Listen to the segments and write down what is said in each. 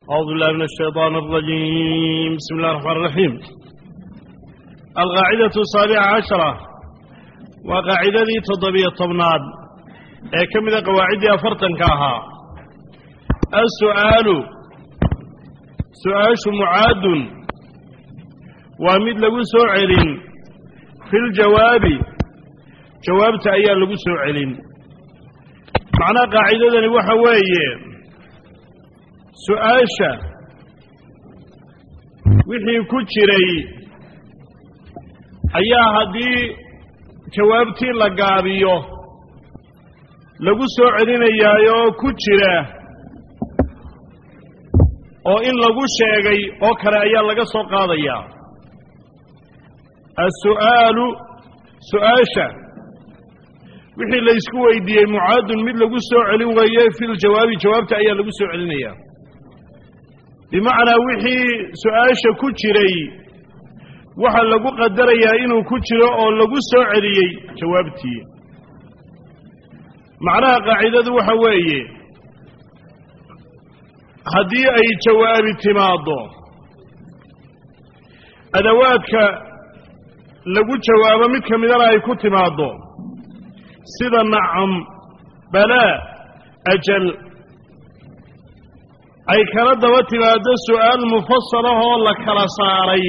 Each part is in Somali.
أعوذ بالله من الشيطان الرجيم. بسم الله الرحمن الرحيم. القاعدة 17 وقاعدة تضبية طبناد كم قواعد أفرتن كاها. السؤال معاد ومد لغو سوعل في الجواب جوابت أيها لغو سوعل معنى قاعدة وحوية سؤاشا وحي كجري أيها هدي جوابتي لقابيو لغو سوعلين أيها كجري oo in lagu sheegay oo kale ayaa laga soo qaadaya as-su'aalu su'aasha wixii la isku weydiiyay mucaadun mid lagu soo celin weeyay fil jawaabi jawaabta ayaa lagu soo celinaya bimaana wixii su'aasha ku jiray waxa lagu qadarayaa inuu ku jiro oo lagu soo celiyay jawaabtii macnaha qaacidadu waxa weeye haddii ay jawaabi timaado adawaadka lagu jawaabo mid ka midana ay ku timaado sida nacam balaa ajal ay kala daba timaado su'aal mufassalahoo la kala saaray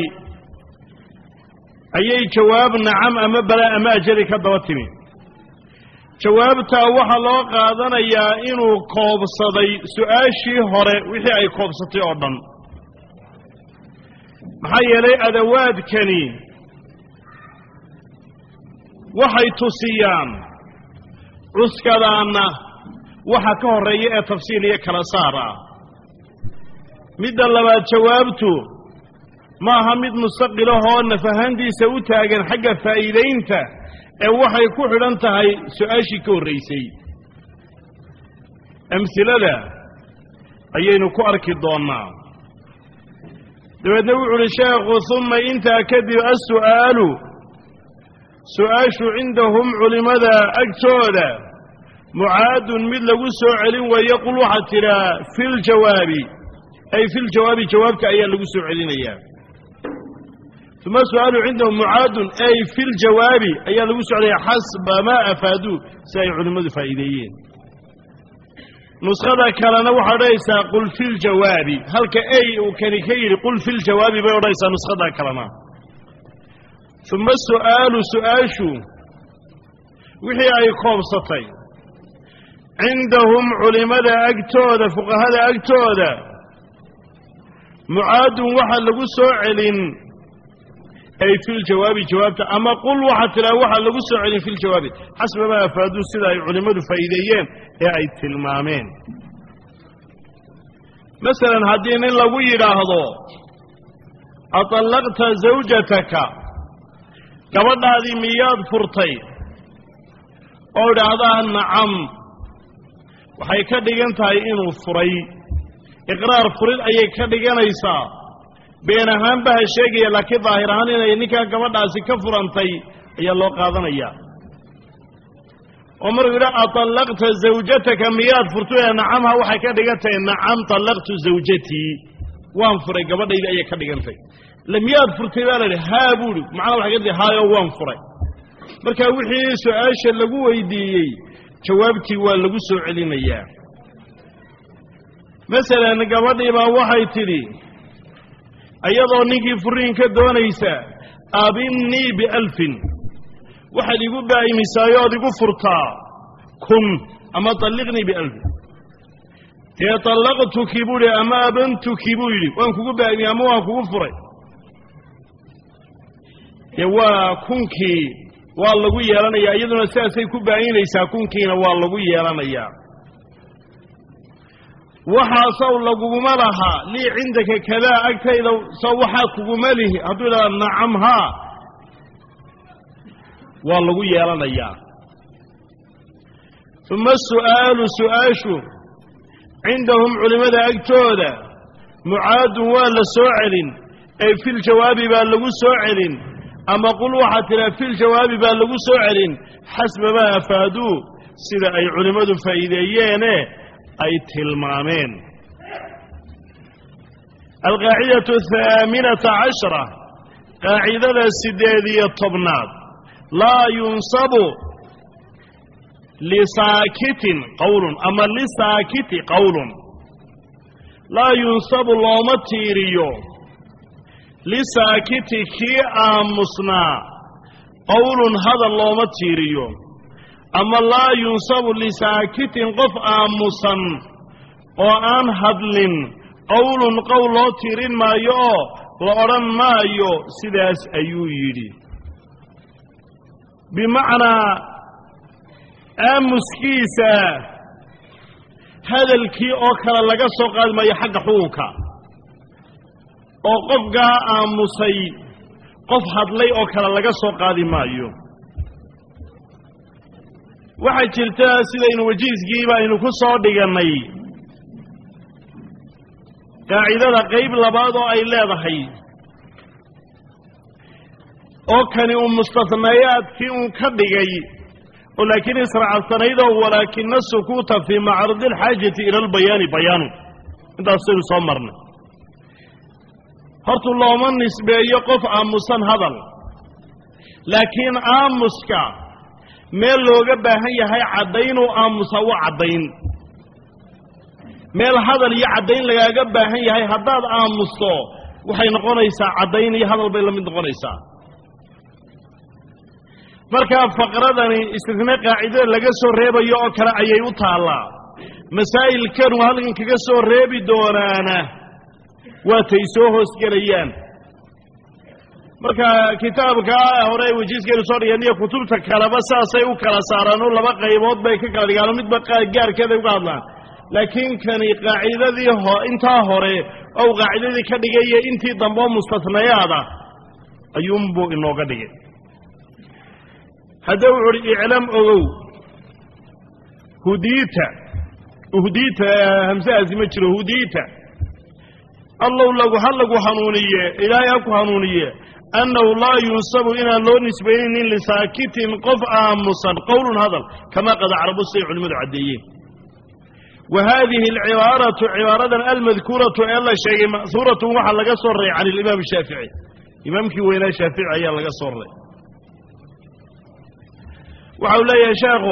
ayay jawaab nacam ama balaa ama ajali ka daba timi jawaabtaa waxaa loo qaadanayaa inuu koobsaday su'aashii hore wixii ay koobsatay oo dhan maxaa yeelay adawaadkani waxay tusiyaan cuskadaanna waxa ka horreeya ee tafsiil iyo kala saar ah midda labaad jawaabtu ma aha mid mustaqilahoo nafahantiisa u taagan xagga faa'iidaynta ee waxay ku xidhan tahay su'aashii ka horraysay amhilada ayaynu ku arki doonnaa dabeedna wuxu uhi sheekhu uma intaa kadib as-su'aalu su'aashu cindahum culimmada agtooda mucaadun mid lagu soo celin weeye qul waxaad tidhaa filjawaabi ay filjawaabi jawaabta ayaa lagu soo celinayaa ثم السؤال عندهم معاد أي في الجواب أي لو سؤال حسب ما أفادوا سيع علماء فائدين نسخة كان نوحى رئيسا قل في الجواب هل كأي وكان كير قل في الجواب بي رئيسا نسخة كلمة ثم السؤال سؤال شو وحي أي خمسطين عندهم علماء أكتودا فقهاء أكتودا معاد وحل لو سؤال أي في الجواب جوابته أما قل واحد لا واحد لو سعلي في الجواب حسب ما أفادوا سيدا علماء فائديين أي تلمامين مثلا هدين لو يراهضوا أطلقت زوجتك قبل هذه مياد فرطي أو هذا النعم وحي كدغان تاي انو فري اقرار فريد اي كدغان ايسا بين ahaan baa sheegaya laakiin daahir ahaan inay ninka gabadhaasi ka furantay ayaa loo qaadanaya umar ila atalaqta zawjataka miyad furtay nacamha waxay ka dhigantay nacam talaqtu zawjati waan furay gabadhayda ayay ka dhigantay lamiyad furtay baa haa buuri macna waxa kadib haayo waan furay marka wixii su'aasha lagu weydiiyay jawaabtii waa lagu soo celinayaa mesela gabadhii baa waxay tiri ayadoo ninkii furiinka doonaysa abinni bi1000 waxa igu baayimisaayoo igu furtaa kun ama talliqni bi1000 ya talaqtuki buri ama abantuki buri waan kugu baayimi ama waan kugu furay waa kunkii waa lagu yeelanayaa iyaduna saasay ku baayinaysaa kunkiina waa lagu yeelanayaa وحاصل لغوما لها لي عندك كذا أكتئ لو صوحاك غماله هدول نعمها والله يالانا إياه ثم السؤال سؤاشو عندهم علماء أكتودا معاد ولا سؤال أي في الجواب بالغو سؤال أما قل وحتى في الجواب بالغو سؤال حسب ما أفادوا سيدا أي علماء فإذا أي tilmaameen القاعدة 18 قاعدة السدادية الطبنات لا ينصب لساكت قول أما لساكت قول لا ينصب اللهم تيريو لساكت كي آمسنا قول هذا اللهم تيريو أما لا ينصب لساكت قف آمسا وآن هدل قول تيرين ما يو لأرن ما يو سداس أيو يري بمعنى آمسكيسا هذا الكي أوكرا لغا سوقال ما يحق حوكا أو قفقا آمسي قف هدلي أوكرا لغا سوقال ما يو waxay jirtaa sida inuu wajiisgiiba inuu ku soo dhiganay qaacidada qayb labaad oo ay leedahay oo kani uu mustafnayaadkii uu ka dhigay ولكن إسرع الصنيدة ولكن السكوت في معرض الحاجة إلى البيان بيان انت أصير صمرنا هرت الله من نسبة يقف آموسا هذا لكن آموسكا ميل لوغا باهي هاي عدين وآموسا وعدين ميل هذا اللي عدين لغا باهي هاي هداد آموسا وحي نقونيسا عدين هذا البيلا من نقونيسا marka faqradani istisna qaacida laga soo reebayo oo kala ayay u taala masaa'ilkan halkan kaga soo reebi doonaana waa tay soo hoos galayaan marka kitaabka hore wajiiskeedu soo dhigay kutubta kala basaasay u kala saaraan oo laba qaybood bay ka kala dhigaan midba gaarkeeda uga hadlaan laakiin kani qaacidadii inta hore oo qaacidadii ka dhigay intii dambe mustasnayaada ayuunbu inooga dhigay هذا وعر إعلام أغو هديتا همسة أزمتر هديتا الله لغو حلقو حنونية إلهي أكو حنونية أنه لا ينصب إنا لو نسبين لساكت قف آمسا قول هذا كما قد عرب السيح المدعديين وهذه العبارة عبارة المذكورة إلا شيء مأثورة وحلق صري عن الإمام الشافعي إمامك وين الشافعي يلق صري وحول يا شيخ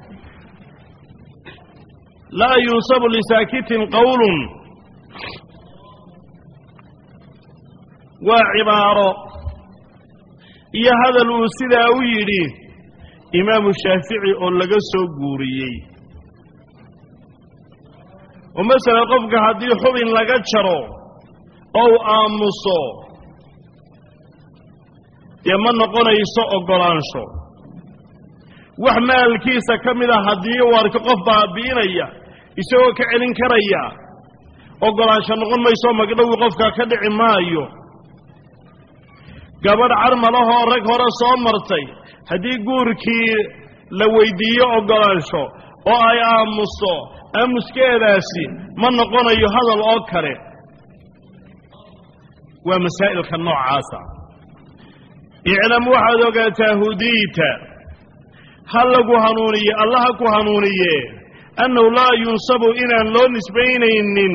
لا ينصب لساكت قول وعبارة يا هذا الأسلاويري إمام الشافعي أولغا سوغوريي ومثلا قفك هدي حبن لغا جرو أو آمسو يمن قنيسو أقلانشو وحمال كيسا كمدا هدي وارك قف بابينيا isagoo ka celin karaya ogolaansho noqon mayso magdhow qofka ka dhici maayo gabadh carmalaha rag hore soo martay hadii guurkii la weydiiyo ogolaansho oo ay aamuso amuskeedaasi ma noqonayo hadal oo kale waa masaa'ilka noocaasa i'lam waxaad ogaataa hudiita هلقو هنونية الله كو هنونية أنه لا ينصب إنا لو نسبينين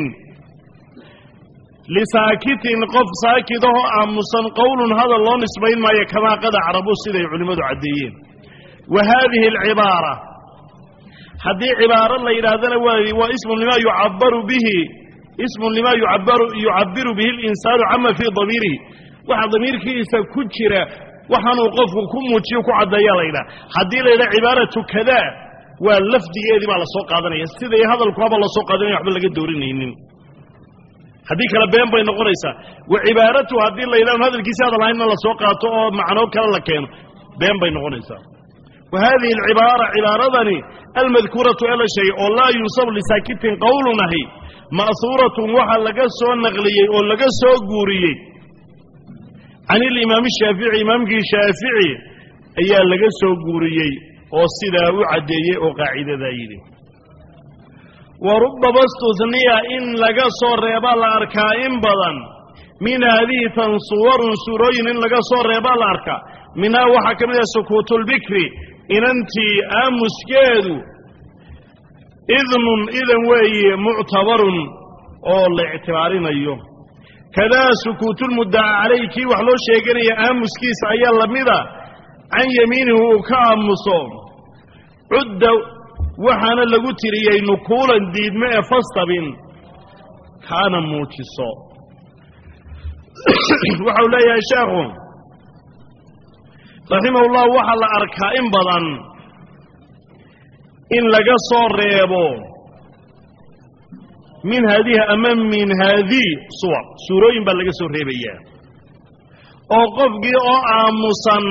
لساكت قف ساكته أمسا قول هذا الله نسبين ما يكما قد عربوا السيدة علماء عديين وهذه العبارة هذه عبارة الله إلى هذا واسم لما يعبر به اسم لما يعبر به الإنسان عما في ضميره واحد ضمير كيسا كتشرة وحن وقفه كم وتشيوك عدايا ليلة حدي ليلة عبارة كذا واللفظ يدي على سوق هذا يستدي هذا الكواب على سوق هذا يحب لك الدورين هذيك لبين بين قريسة وعبارته هذه ليلة هذا الكيس هذا لا إن الله سوق هذا معناه كلا لكين بين قريسة وهذه العبارة عبارة ذني المذكورة إلى شيء ولا ينصب لساكت قول نهي مأثورة وحل لقصه النغلية ولا قصه قورية عن الإمام الشافعي إمامك الشافعي أيها لقصه قوريي وصدا وعدي وقاعدة ذايري وربما استثنية إن لقصه الربال أركائم بضا من هذه تنصور سورين إن لقصه الربال أركا منها وحكم سكوت البكر إن أنت أمسكاد إذن وهي معتبر أو الاعتبارين أيوه kadaa sukuutulmuddaca calayhi kii wax loo sheeganaya aamuskiisa ayaa lamida can yamiinihi uu ka aamuso cudda waxaana lagu tiriyey nukuulan diidme ee fastabin kaana muujiso waxau leeyahay sheekhu raximahullah waxaa la arkaa in badan in laga soo reebo min haadihi ama min haadii suwar suurooyin baa laga soo reebayaa oo qofkii oo aamusan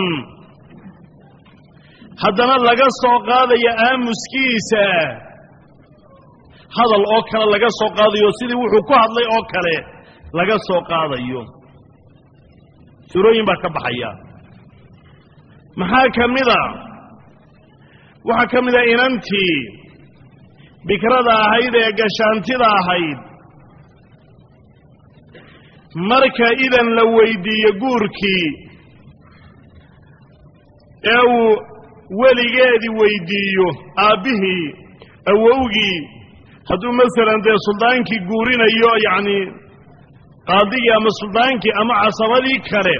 haddana laga soo qaadaya aamuskiisa hadal oo kale laga soo qaadayo sidii wuxuu ku hadlay oo kale laga soo qaadayo suurooyin baa ka baxaya maxaa ka mida waxaa ka mida inantii bikrada ahayd ee gashaantida ahayd marka idan la weydiiyo guurkii ee uu weligeedii weydiiyo aabbihii awowgii hadduu masalan dee suldaankii guurinayo yacni qaadigii ama suldaankii ama casabadii kale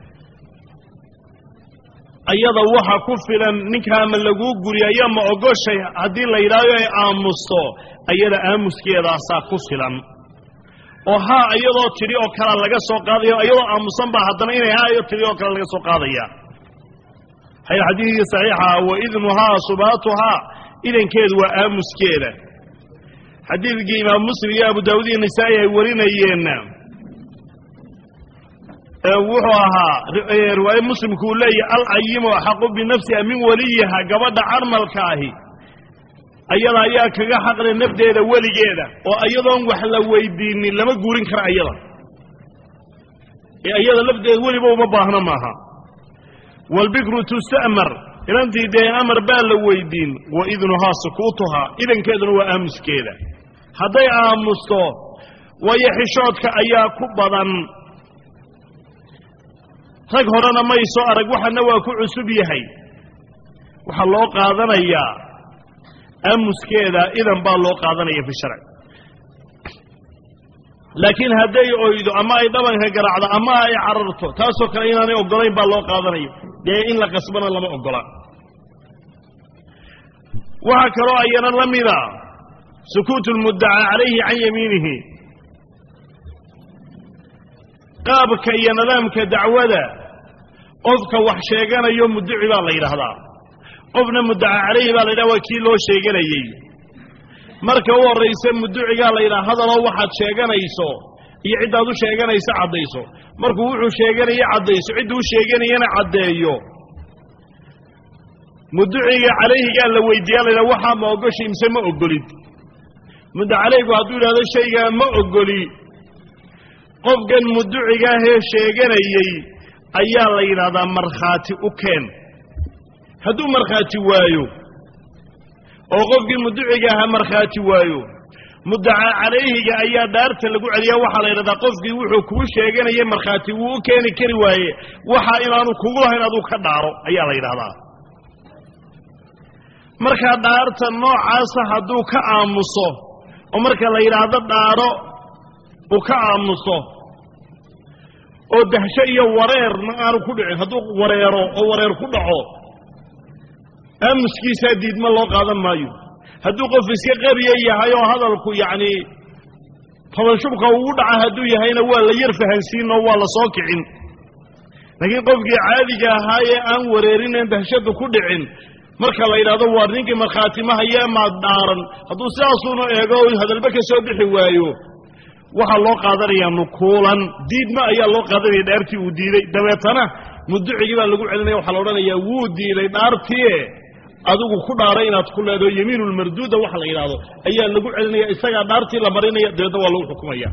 ayada waxa ku filan ninkaama laguu guriyayo ma ogoshay haddii la yidhaahdo ay aamusto ayada aamuskeedaasaa ku filan oo haa iyadoo tidhi oo kale laga soo qaadayo iyadoo aamusan baa haddana inay haa iyo tidhi oo kale laga soo qaadaya hayr xadiidkii saxiixa wa idnuhaa subaatuhaa idankeedu waa aamuskeeda xadiidkii imaam muslim iyo abu daawud iyo nisaa'i ay warinayeenna wuxuu ahaa riwaaye muslimku uu leeyahay alayimu axaqu binafsiha min waliyiha gabadha carmalka ahi ayada ayaa kaga xaqle nafdeeda weligeeda oo iyadoon wax la weydiinin lama guurin kara ayada ee iyada lafdeeda weliba uma baahna maaha walbikru tusta'mar inantii dee amar baa la weydiin wa idnuhaa sukuutuhaa idankeeduna waa aamuskeeda hadday aamusto waayo xishoodka ayaa ku badan rag horena may soo arag waxana waa ku cusub yahay waxaa loo qaadanayaa aamuskeeda idan baa loo qaadanaya fi sharci laakiin hadday oydo ama ay dhabanka garaacdo ama ay cararto taasoo kale inaanay oggolayn baa loo qaadanaya dee in la qasbana lama oggola waxaa kaloo ayana la mida sukuutu lmuddaca calayhi can yamiinihi qaabka iyo nidaamka dacwada qofka wax sheeganayo muddaci baa la yidhaahdaa qofna muddaca calayhi baa la yidhaha waa kii loo sheeganayey marka u horraysa muddacigaa la yidhaha hadaloo waxaad sheeganayso iyo ciddaad u sheeganayso caddayso markuu wuxuu sheeganayo caddayso cidduu u sheeganayana caddeeyo muddaciga calayhigaa la weydiiyaa la yidhaha waxaa ma ogoshay mise ma ogolid muddaca calayhigu hadduu yidhahdo shaygaa ma ogoli qofkan muddacigaahee sheeganayey ayaa la yidhaahdaa markhaati u keen hadduu markhaati waayo oo qofkii muddaciga ahaa markhaati waayo muddaca calayhiga ayaa dhaarta lagu celiyaa waxaa la yidhahdaa qofkii wuxuu kugu sheeganayay markhaati wuu u keeni kari waaye waxa inaanu kugu lahayn aduu ka dhaaro ayaa la yidhahdaa markaa dhaarta noocaasa hadduu ka aamuso oo marka la yidhaahdo dhaaro uu ka aamuso oo dahsho iyo wareerna aanu ku dhicin hadduu wareero oo wareer ku dhaco aamuskiisaa diidma loo qaadan maayo hadduu qof iska qariya yahay oo hadalku yacni tabanshubka ugu dhaca hadduu yahayna waa la yar fahansiin oo waa la soo kicin laakiin qofkii caadiga ahaa ee aan wareerinayn dahshadu ku dhicin marka la yidhaahdo waa ninkii markhaati ma hayee maad dhaaran hadduu sidaasuuna eego hadalba ka soo bixi waayo waxaa loo qaadanayaa nukuulan diidma ayaa loo qaadanaya dhaartii uu diiday dabeetana mudducigii baa lagu celinaya waxaa la odhanayaa wuu diiday dhaartiie adigu ku dhaaray inaad ku leedaho yamiinulmarduuda waxa la yidhaahdo ayaa lagu celinaya isagaa dhaartii la marinaya dabeetna waa lagu xukumaya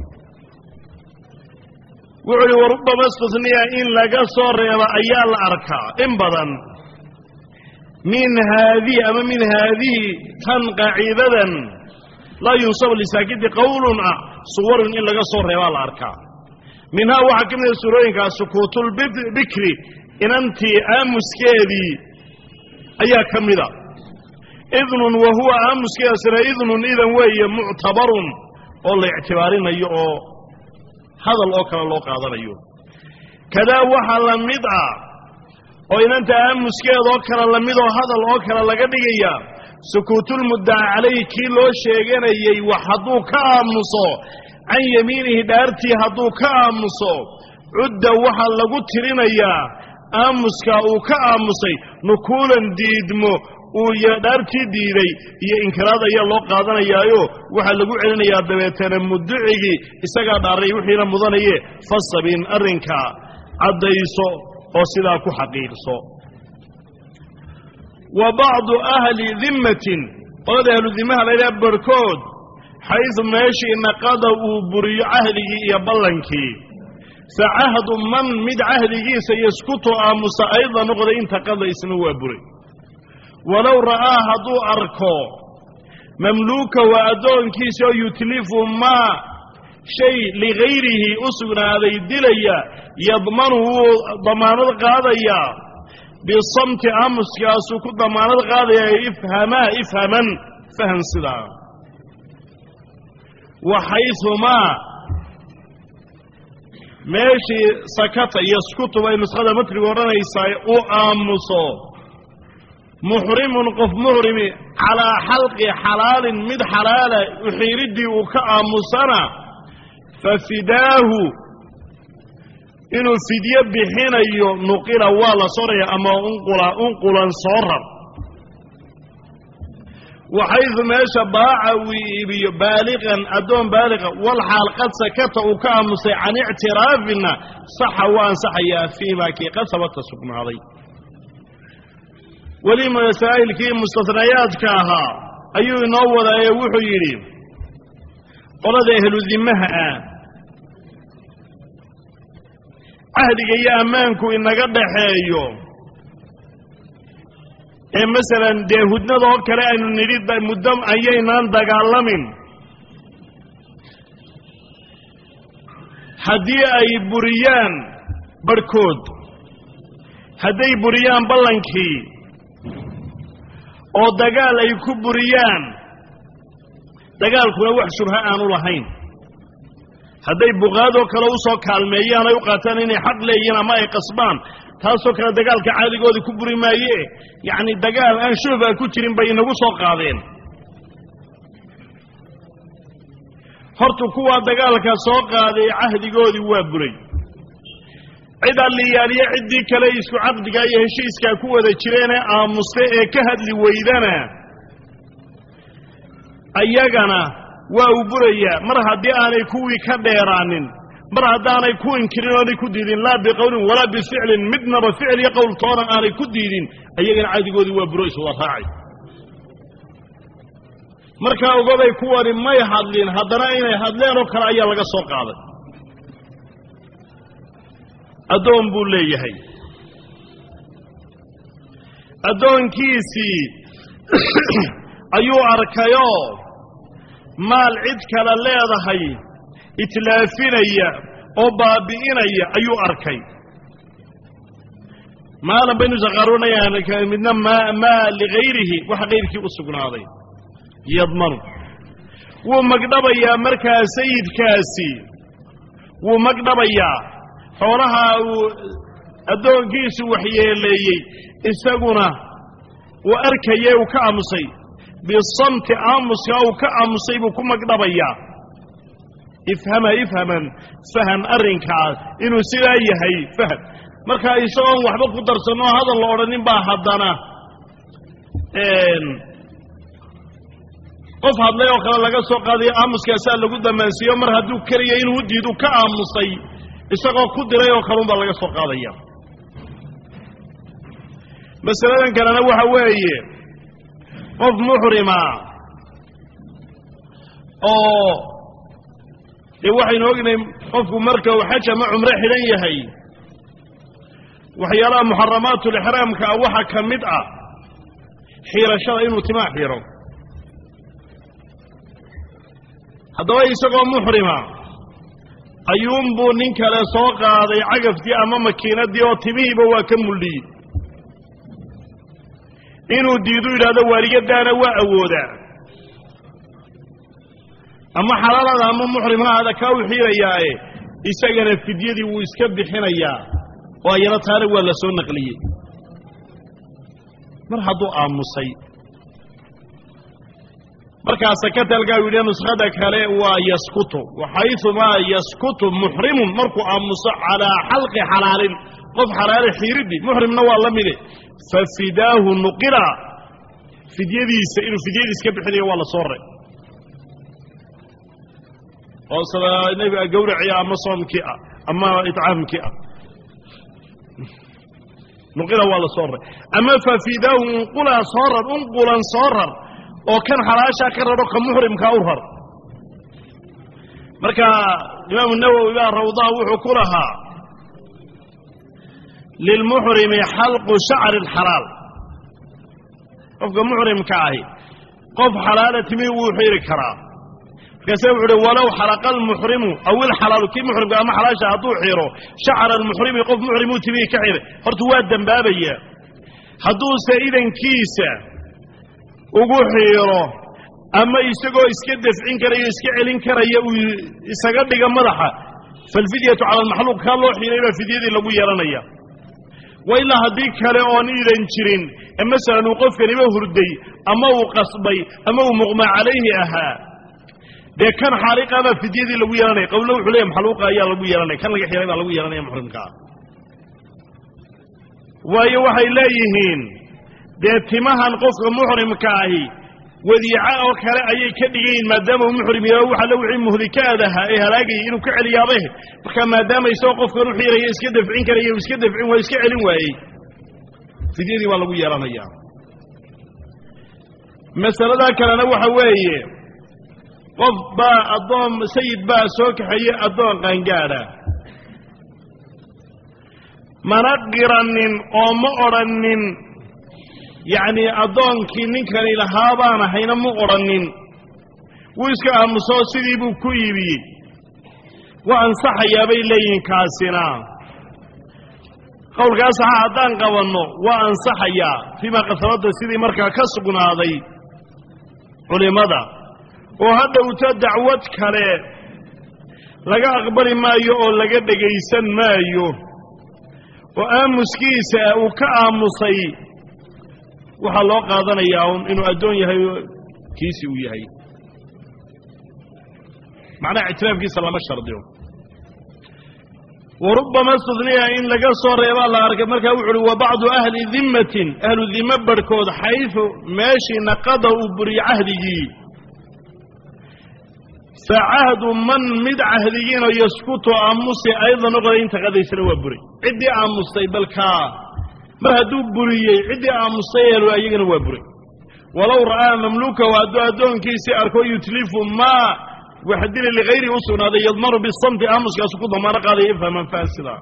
wuxuu uhi warubama istisniya in laga soo reeba ayaa la arkaa in badan min haadihi ama min haadihi tan qaaciidadan laa yunsabu lisaakiti qowlun ah suwarun in laga soo reebaa la arkaa minhaa waxaa ka mida suurooyinkaas sukuutulbikri inantii aamuskeedii ayaa ka mida idnun wa huwa aamuskeedasina idnun idan weeye muctabarun oo la ictibaarinayo oo hadal oo kale loo qaadanayo kadaa waxa la mid ah oo inanta aamuskeeda oo kale la mid oo hadal oo kale laga dhigaya sukuutul mudda'a calayhi kii loo sheeganayay wax hadduu ka aamuso can yamiinihi dhaartii hadduu ka aamuso cudda waxa lagu tirinayaa aamuska uu ka aamusay nukuulan diidmo uu dhaartii diiday iyo inkiraad ayaa loo qaadanayaayo waxaa lagu celinayaa dabeetana mudducigii isagaa dhaaray wixiina mudanaye fasabin arrinka caddayso oo sidaa ku xaqiiqso wa bacdu ahli dimmatin qolada ahlu dimaha laydhaha barhkood xaysu meeshii naqada uu buriyo cahdigii iyo ballankii fa cahdu man mid cahdigiisa yaskutu aamusa ayda noqday inta qada isna waa buray walow ra'aa hadduu arko mamluuka waa addoonkiisa oo yutlifu maa shay ligayrihi u sugnaaday dilaya yadmanu wuu damaanad qaadayaa bisamti aamuskaasuu ku damaanad qaadayaa ifhaman fahan sidaa waxaysumaa meeshii sakata yaskutu bay nuskhada matriga odhanaysaa u aamuso muxrimun qof muxrimi calaa xalqi xalaalin mid xalaala uxiiriddii uu ka aamusana fa fidaahu inuu fidyo bixinayo nuqila waa la soraya ama unqulan soo rar waxaydu meesha baaca uu iibiyo baaliqan addoon baaliqa walxaal qad sakata uu ka aamusay can ictiraafina saxa waa ansaxayaa fiimaa kii qad sabata sugnaaday weli masaa'ilkii mustahnayaadka ahaa ayuu inoo wadaaye wuxuu yidhi qolada ahlu dimaha ah cahdiga iyo ammaanku inaga dhaxeeyo ee masalan dee hudnada oo kale aynu nidhi muddo ayaynaan dagaalamin haddii ay buriyaan barhkood hadday buriyaan ballankii oo dagaal ay ku buriyaan dagaalkuna wax shubha aanu lahayn hadday buqaadoo kale u soo kaalmeeyaan ay u qaataan inay xaq leeyihiin ama ay qasbaan taasoo kale dagaalka caadigoodii ku buri maaye yacni dagaal aan shubha ku jirin bay inagu soo qaadeen horta kuwaa dagaalka soo qaaday cahdigoodii waa buray cid alliyaaliyo ciddii kale isku caqdigaa iyo heshiiskaa ku wada jireenee aamuste ee ka hadli weydana ayagana waa uu burayaa mar haddii aanay kuwii ka dheeraanin mar haddaanay ku inkirin oonay ku diidin laa biqowlin walaa bificlin midnaba ficil iyo qowl toona aanay ku diidin ayagana cahdigoodii waa buro iswada raacay markaa ogobay kuwani may hadlin haddana inay hadleen oo kale ayaa laga soo qaaday addoon buu leeyahay addoonkiisii ayuu arkayoo maal cid kale leedahay itlaafinaya oo baabi'inaya ayuu arkay maalan baynu isaqaaroonayaan midna maa ligayrihi waxa kayrkii u sugnaaday yadmanu wuu magdhabayaa markaa sayidkaasi wuu magdhabayaa xoolaha uu addoonkiisu waxyeeleeyey isaguna uu arkayee uu ka aamusay bisamti aamuska uu ka aamusay buu ku magdhabayaa ifhaman fahan arrinkaas inuu sidaa yahay fahan markaa isagoon waxba ku darsanoo hadal la odhanin baa haddana qof hadlay oo kale laga soo qaadayo aamuskaasaa lagu damaansiiyo mar hadduu keliya inuu u diidu ka aamusay isagoo ku diray oo kalunbaa laga soo qaadaya masaladan kalena waxa weeye qof muxrima oo dee waxaynu ognahay qofku marka uu xaj ama cumro xidhan yahay waxyaalaha muxaramaatulixraamka ah waxa ka mid ah xiirashada inuu timaa xiro haddaba isagoo muxrima ayuunbuu nin kale soo qaaday cagaftii ama makiinadii oo timihiiba waa ka muldhiyey inuu diidu yidhaahdo waaligadaana waa awoodaa ama xalaalaada ama muxrim ha ada kaa u xiirayaae isagana fidyadii wuu iska bixinayaa oo ayana taana waa la soo naqliyey mar hadduu aamusay markaa sakata halkaa u yidhi nuskhada kale waa yaskutu waxayumaa yaskutu muxrimun markuu aamuso calaa xalqi xalaalin qof xalaale xiiridii muxrimna waa la mide fafidaahu nuqila fidyadiisa inuu fidyadiis ka bixinayo waa la soo rey oo sida nebiga gowraciya ama soomkii ah ama itcaamkii ah nuqila waa la soo rey ama fafidaahu unqulan soo rar oo kan xalaashaa ka raro ka muxrimkaa u rar marka imaamu nawowi baa rawdaha wuxuu ku lahaa lilmuxrimi xalqu shacri alxalaal qofka muxrimka ahi qof xalaala timi wuu xiiri karaa markaase wuxu uhi walow xalaqa almuxrimu aw ilxalaalu kii muxrimka ama xalaasha hadduu xiiro shacra almuxrimi qof muxrimuu timihi ka xiray horta waa dembaabaya hadduuse idankiisa ugu xiiro ama isagoo iska dafcin karaya iska celin karaya uu isaga dhiga madaxa falfidyatu cala almaxluuq kaa loo xiiray baa fidyadii lagu yeelanaya wa ilaa haddii kale oon idan jirin ee masalan uu qofkaniba hurday ama uu qasbay ama uu muqmaa calayhi ahaa dee kan xaaliqa baa fidyadii lagu yeelanaya qowlo wuxuu leeyahy maxluuqa ayaa lagu yeelanaya kan laga xiiray baa lagu yeelanaya muxrimkaa waayo waxay leeyihiin dee timahan qofka muxrimka ahi wadiica oo kale ayay ka dhigayiin maadaama uu muxrim yahay waxa la wixii muhlikaadaha ee halaagayay inuu ka celiyaabe marka maadaama isagoo qofkan u xiiraya iska dafcin karaya uu iska dafcin waa iska celin waayey fidyadii waa lagu yeelanayaa masalada kalena waxa weeye qof baa addoon sayid baa soo kaxeeyey addoon qaangaadha mana qiranin oo ma odhanin yacni addoonkii ninkani lahaa baan ahayna ma odhanin wuu iska aamusoo sidii buu ku iibiyey waa ansaxayaa bay leeyihiin kaasina qowlkaas saxa haddaan qabanno waa ansaxayaa fiimaa qasabadda sidii markaa ka sugnaaday culimmada oo hadhowto dacwad kale laga aqbali maayo oo laga dhegaysan maayo oo aamuskiisa uu ka aamusay waxaa loo qaadanayaa inuu addoon yahay kiisi uu yahay macnaha ictiraafkiisa lama shardiyo warubbama istudniya in laga soo reebaa la arkay markaa wuxu uhi wa bacdu ahli dimmatin ahlu dimo barhkood xaysu meeshii naqada uu buriye cahdigii fa cahdu man mid cahdigiinoo yaskutu aamusi aydan noqoday inta qadaysana waa buray ciddii aamustay balkaa mar hadduu buriyey ciddii aamustay eelo ayagana waa buray walow ra'aa mamluukahu hadduu addoonkiisii arko yutlifu maa waxdili ligayrihi u sugnaaday yadmanu bisamti aamuskaasu ku damaano qaadaya ifhaman faasida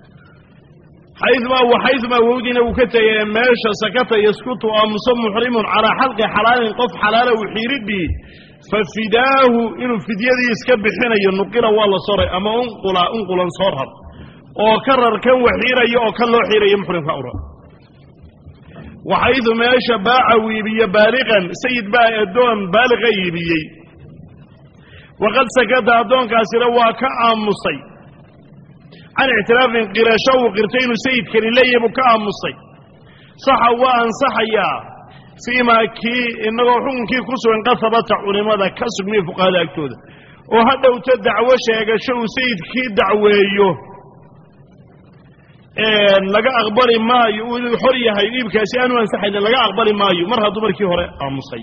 xayumaa wowdiina uu ka tegay meesha sakata yaskutu aamuso muxrimun calaa xalqi xalaalin qof xalaala u xiiridii fafidaahu inuu fidyadii iska bixinayo nuqila waa la soray ama unqulan soo rar oo ka rar kan wax xiiraya oo kan loo xiirayo muxrimka ura waxaydu meesha baaca uu iibiye baaliqan sayid baa addoon baaliqa iibiyey waqad sakata addoonkaasina waa ka aamusay can ictiraafin qirasho uu qirtay inuu sayidkani leeyahay buu ka aamusay saxa waa ansaxayaa fiimaa kii innagoo xukunkii ku sugan qad habata culimmada ka sugmiya fuqahada agtooda oo hadhowto dacwo sheegasho uu sayidkii dacweeyo laga aqbali maayo uu xor yahay iibkaasi aanu ansaxaynin laga aqbali maayo mar hadduu markii hore aamusay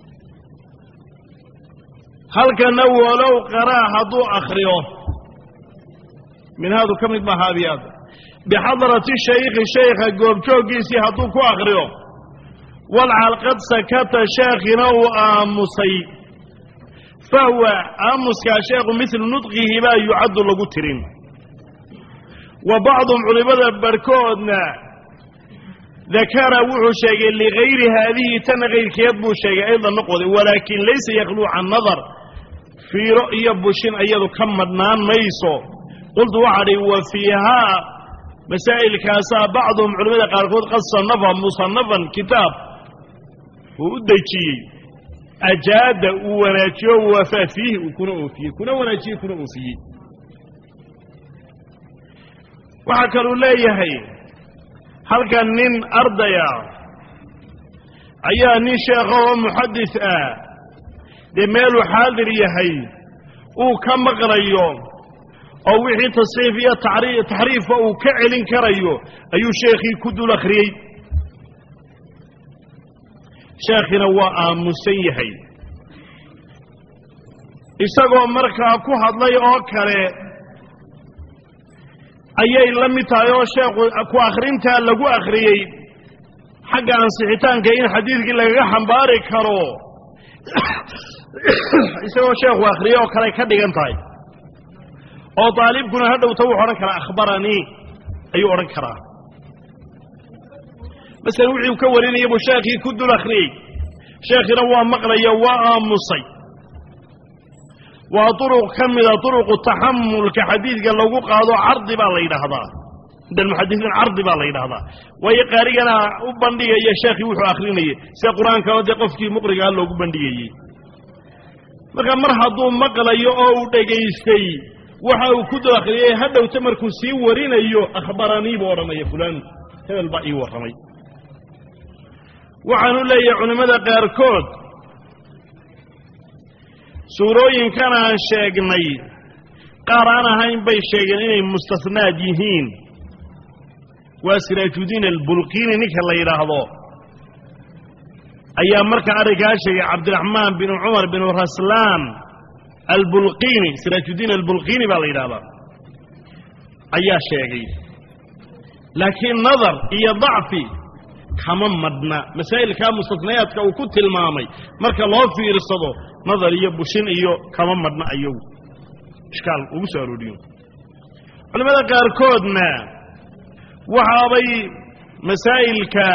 halkana walow qaraa hadduu akhriyo minhaadu ka mid maaha abiyaada bixadrati shaykhi shaykha goobjooggiisii hadduu ku akhriyo walcal qad sakata sheekhina uu aamusay fahuwa aamuskaa sheekhu midlu nudqihi baa yucaddu lagu tirin wa bacdum culimmada barhkoodna dakara wuxuu sheegay ligayri haadihi tan kayrkeed buu sheegay aydan noqoday walaakin laysa yakhluu can nadar fiiro iyo bushin iyadu ka madhnaan mayso qultu waxaa dhi wa fiihaa masaa'ilkaasaa bacduhum culimmada qaarkood qad sannafa musanafan kitaab uu u dejiyey ajaada uu wanaajiyo wafaa fiihi uu kuna oofiyey kuna wanaajiyey kuna oofiyey وحكروا ليهي هل كان نين أرضيا أيها نين شيخ ومحدث لميلو حاضر يهي وكم مقريو أو وحي تصريفية تحريف أو كعل كريو أيو شيخي كدو الأخري شيخنا وآمسيحي isagoo markaa ku hadlay oo kale ayay la mid tahay oo sheekhu ku akhrinta lagu akhriyay xagga ansixitaanka in xadiidkii laga xambaari karo isagoo sheekhu akhriyo oo kale ka dhigan tahay oo talibkuna hadhowta wuxuu oran karaa akhbarani ayuu oran karaa مثلا وحي كوريني ابو شيخي كدو الاخري شيخنا waa maqlaya waa aamusay وطرق كمل طرق التحمل كحديث قال لو قادوا عرض بالله هذا ده المحدثين عرض بالله هذا ويقارينا وبنديه يا شيخي وحو اخرينيه سي قران كوده قفكي مقري قال لو بنديه marka mar haduu maqlayo oo u dhageystay waxa uu ku daaqriyay hadhow tamarku si warinayo akhbarani booranayo fulan hebel baa ii waramay waxaanu leeyahay culimada qaar kood suurooyin kana aan sheegnay qaar aan ahayn bay sheegeen inay mustasnaad yihiin waa siraajuddin al-bulqini ninka la yiraahdo ayaa marka arigaa sheegay cabdiraxmaan bin umar bin raslan al-bulqini siraajuddin al-bulqini baa la yiraahdaa ayaa sheegay laakiin nadar iyo dacfi kama madna masaa'ilka mustasnaadka uu ku tilmaamay marka loo fiirsado nadar iyo bushin iyo kama madna ayuu iskaal ugu soo arooriyo culimada qaar koodna waxaabay masaa'ilka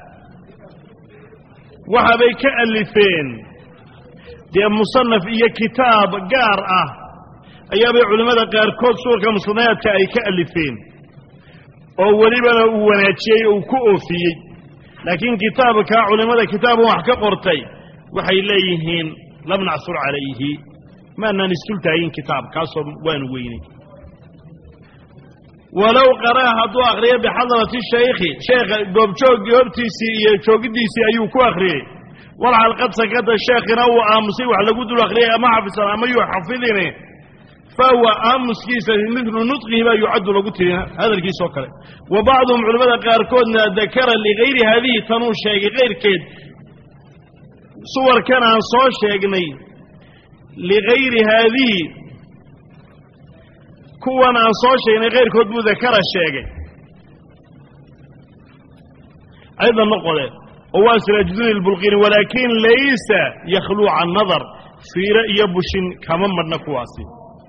waxaabay ka alifeen dee musannaf iyo kitaab gaar ah ayaabay culimada qaar kood suurka mustasnaadka ay ka alifeen oo walibana uu wanaajiyay oo ku oofiyay laakiin kitaabka culimada kitaabu wax ka qortay waxay leeyihiin lam na'sur alayhi ma naniskultayn kitab kaasoo waan weynay walaw qaraha du akhriya bi hadrati sheekh goobtiisi iyo joogidiisi ayuu ku akhriyay wal halqad sakata sheekhina wa amsi wax lagu dul akhriyay ama xafisan ama yu xafidine فهو أمس كيسا مثل نطقه ما يعد لقتل هذا الكيس وكله وبعضهم علماء قاركودنا ذكر لغير هذه تنوش شيء غير كيد صور كان عن صور شيء لغير هذه كوانا عن صور شيء غير كود ذكر الشيء أيضا نقول هو سراجدين البلقين ولكن ليس يخلو عن نظر في رأي بوشين كمان مرنا كواسي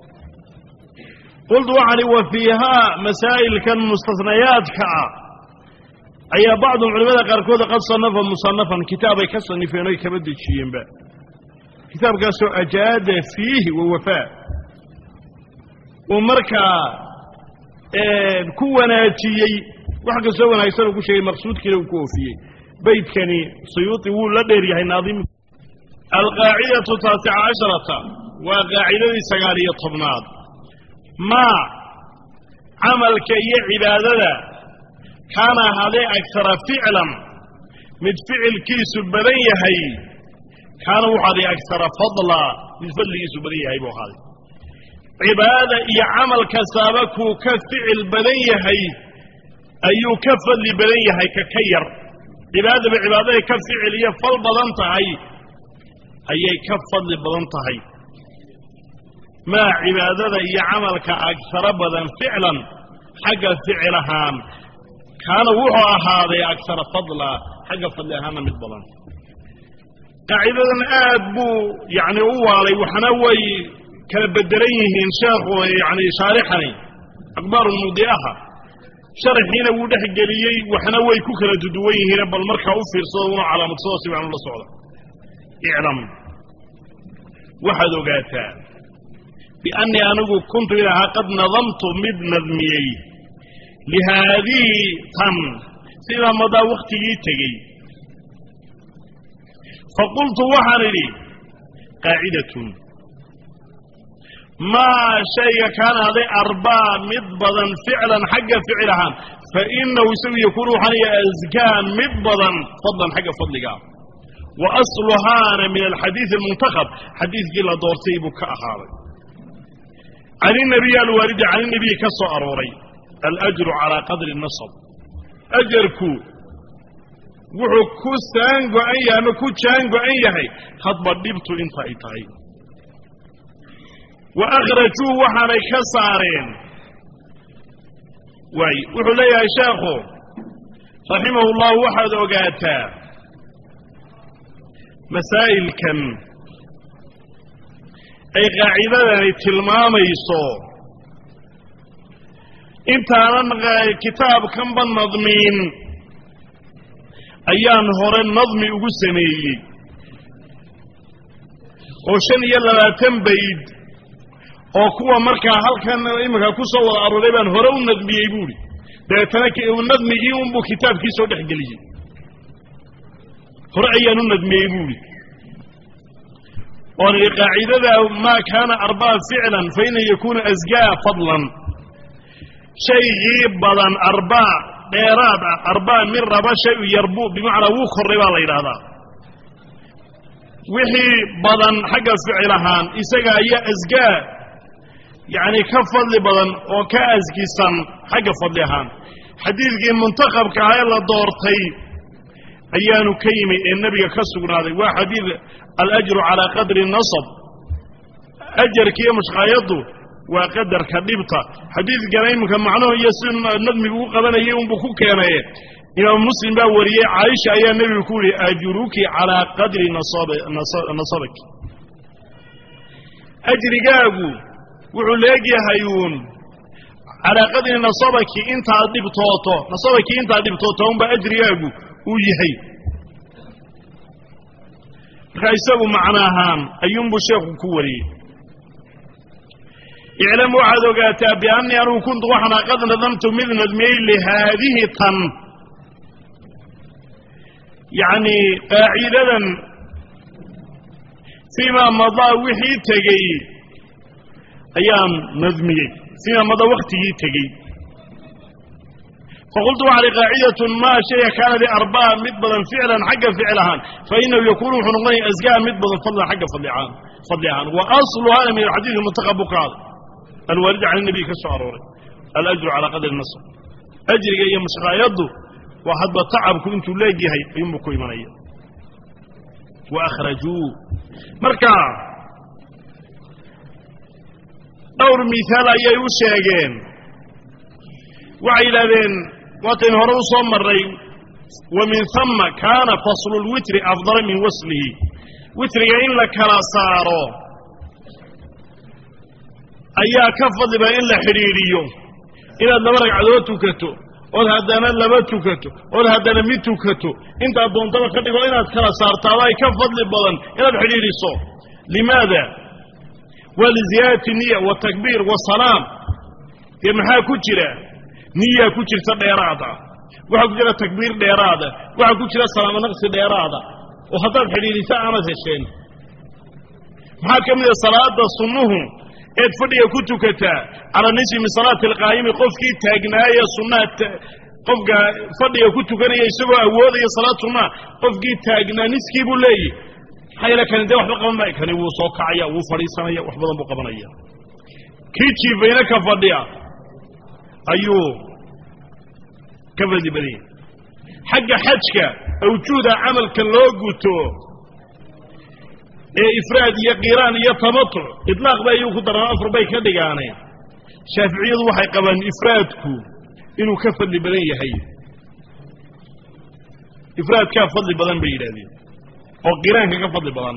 قلت وعني وفيها مسائل كان مستثنيات أي بعض العلماء قال قد صنفا مصنفا كتابا كصنفين كبد الشيء بقى كتاب قاسو أجاد فيه ووفاء ومركا كوناتي وحق سوى يسألوا شيء مقصود كده وكوفيه بيت كاني سيوطي ولا ديري هاي ناظم القاعدة 19 وقاعدة سقارية طبنات ما عمل كي عبادة كان هذا أكثر فعلا من فعل كيس البرية هي كان هذا أكثر فضلا من فعل كيس البرية هي بوخالي عبادة عمل كسابك كفعل برية هي أي كفل لبرية هي ككير عبادة بعبادة كفعل يفل بلنطة هي أي كفل لبلنطة هي ما عبادة عملك أكثر بدًا فعلا حق فعلها كان وحو هذا أكثر فضلا حق فضلها من بدًا قاعدة آدبو يعني هو علي وحنوي كان بدريه إنشاء يعني شارحني أكبر المضيئها شرحين ودح قليي وحنوي كوكرة دويه رب المركة أفر صدونا على متصوصي عن الله صعودة اعلم وحدو قاتا بأني أنا كنت لها قد نظمت مد نظمي لهذه تم سيما مضى وقتي تجي فقلت وحرني قاعدة ما شيء كان هذا أربعة مضبضا فعلا حق فعلها فإنه يسوي يكون حي أزكى مضبضا فضلا حق فضلك وأصلها من الحديث المنتخب حديث قيل دورتي بكأخاري عن النبي الوارد عن النبي كسو أروري الأجر على قدر النصب أجركو وحكو سانقو أيها نكو شانقو أيها خطبا دبتو انت ايتاي وأخرجوه وحني كسارين وحلي يا شيخو رحمه الله وحد وقاتا مسائل كم أي قاعدة تلمام يصو انت أنا كتاب كم بالنظمين أيان هور النظم يقسمي وشن يلا تنبيد oo kuwa markaa halkan imika ku soo wada aroolay baan hore u nadmiyay buuri deetana uu nadmigii uu kitaabkiisa soo dhaxgeliyay hore ayaan u nadmiyay buuri oo qaacidada ma kana arba'a fi'lan fa in yakuna azgaa fadlan shay'i badan arba'a dheeraad arba'a min raba shay yarbu bimaana uu khorriba la yiraahdaa wixii badan xagga ficlahaan isaga ayaa azgaa يعني كفضل بدن او كازكيسان حق فضلهان حديث منتخب كهايلا دورتي ايانو كيمي النبي كسغنادي وحديث الاجر على قدر النصب اجر كي مش غايضو وقدر كدبطه حديث قريم كان معناه يسن النظم بو قبنيه ان بو كينيه امام مسلم با وريه عائشه ايا النبي كوري اجروك على قدر نصبك اجرغاغو وعلاقي هيون على قدر نصبك انت دبطوتو نصبك انت دبطوتو ان باجرياغو ويحي خايسبو معناها ايون بو شيخ كوري اعلم وعدوغاتا باني انا كنت وحنا قد نظمت من الميل لهذه تن يعني قاعده فيما مضى وحي تجي أيام نظمي فيما مضى وقته تجي فقلت على قاعدة ما شيء كان لأربعة مضبلا فعلا حق فعلها فإنه يكون حنقني أزقاء مضبلا فضلا حق فضلها وأصل هذا من الحديث المنتخب قال الوارد عن النبي كالسعروري الأجر على قدر النصر أجر أيام مشغايضه وحد تعب كنت لاقي هاي يمكو يمنيه وأخرجوه مركع دور مثال أي وشاقين وعيلين وطن هروس ومرين ومن ثم كان فصل الوتر أفضل من وصله وتر إن لك لا صاروا أيها كفض بإن لحريريو إلا دمرك عدوتكتو وهذانا لبتكتو وهذانا ميتكتو انت أدون طبقا تقول إنها كلا صارت الله كفض لبضن إلا بحريري صور لماذا؟ ولزيادة النية والتكبير والسلام يمحا كتيرا نية كتير ديرادة وحا كتيرا تكبير ديرادة وحا كتيرا سلام نقص ديرادة وهذا الحديث ساعة مثل ما كمل الصلاة صنوه ادفدي كنتو كتا على نسي من صلاة القائم قفكي تاقنايا سنة قفك فدي كنتو كان يسوى أولي صلاة سنة قفكي تاقنا نسكي بولي حي لك أن وحبا قبنا كان يوصو كعيا وفريسانيا وحبا بقبنايا كيتشي بينك فديا أيو كفدي بدي حق حجك وجود عمل كاللوغوتو إفراد يا قيران يا تمطع إطلاق بأي يقدر أفر بيك دقاني شافعية وحي قبان إفرادكو إنو كفر لبنية هاي إفراد كفر لبنان بيلادي أو قيران كفر لبنان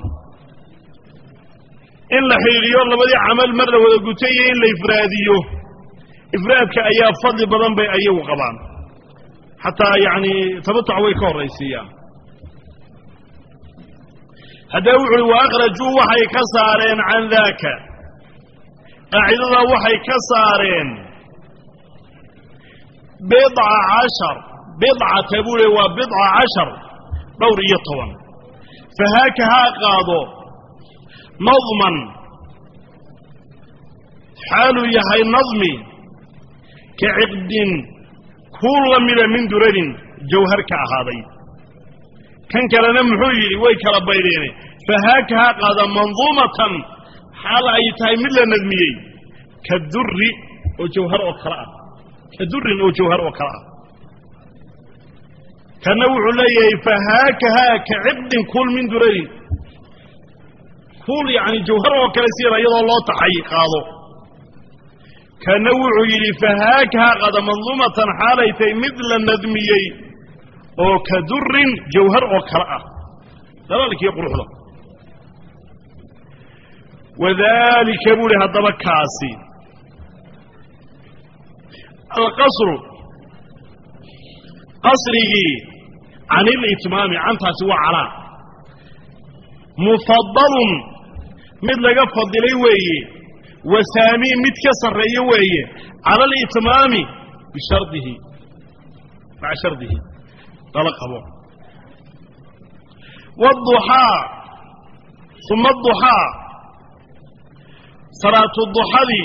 إلا حيريو الله بدي عمل مرة ولا قتية إلا إفراديو إفراد كأيا فضل بنان بي أيه قبان حتى يعني تمطع ويكون رئيسيا هدوعوا وأخرجوا وحي كسارين عن ذاك قاعدة وحي كسارين بضعة تبولي وبضع عشر دورية طوان فهكها قاضوا نظما حال يحي النظم كعقد كل من درر جوهر كهذا كان كلنا محوي ويكلا بيني فهكها قد منظومة حال أيتها مثل النظمية كالدر وجوهر وقراء كدر وجوهر وقراء كنوع لي فهكها كعقد كل من درر كل يعني جوهر وكرسير أيضا الله تحيق هذا كنوع لي فهكها قد منظومة حال أيتها مثل النظمية وكدر جوهر وقراء ذلك يقول هذا وذلك يقول هذا بكاسي القصر قصره عن الإتمام عن تسوى على مفضل مثل قفض ليوي وسامي متكسر ليوي على الإتمام بشرطه مع شرطه طلقه والضحى ثم الضحى صلاة الضحى دي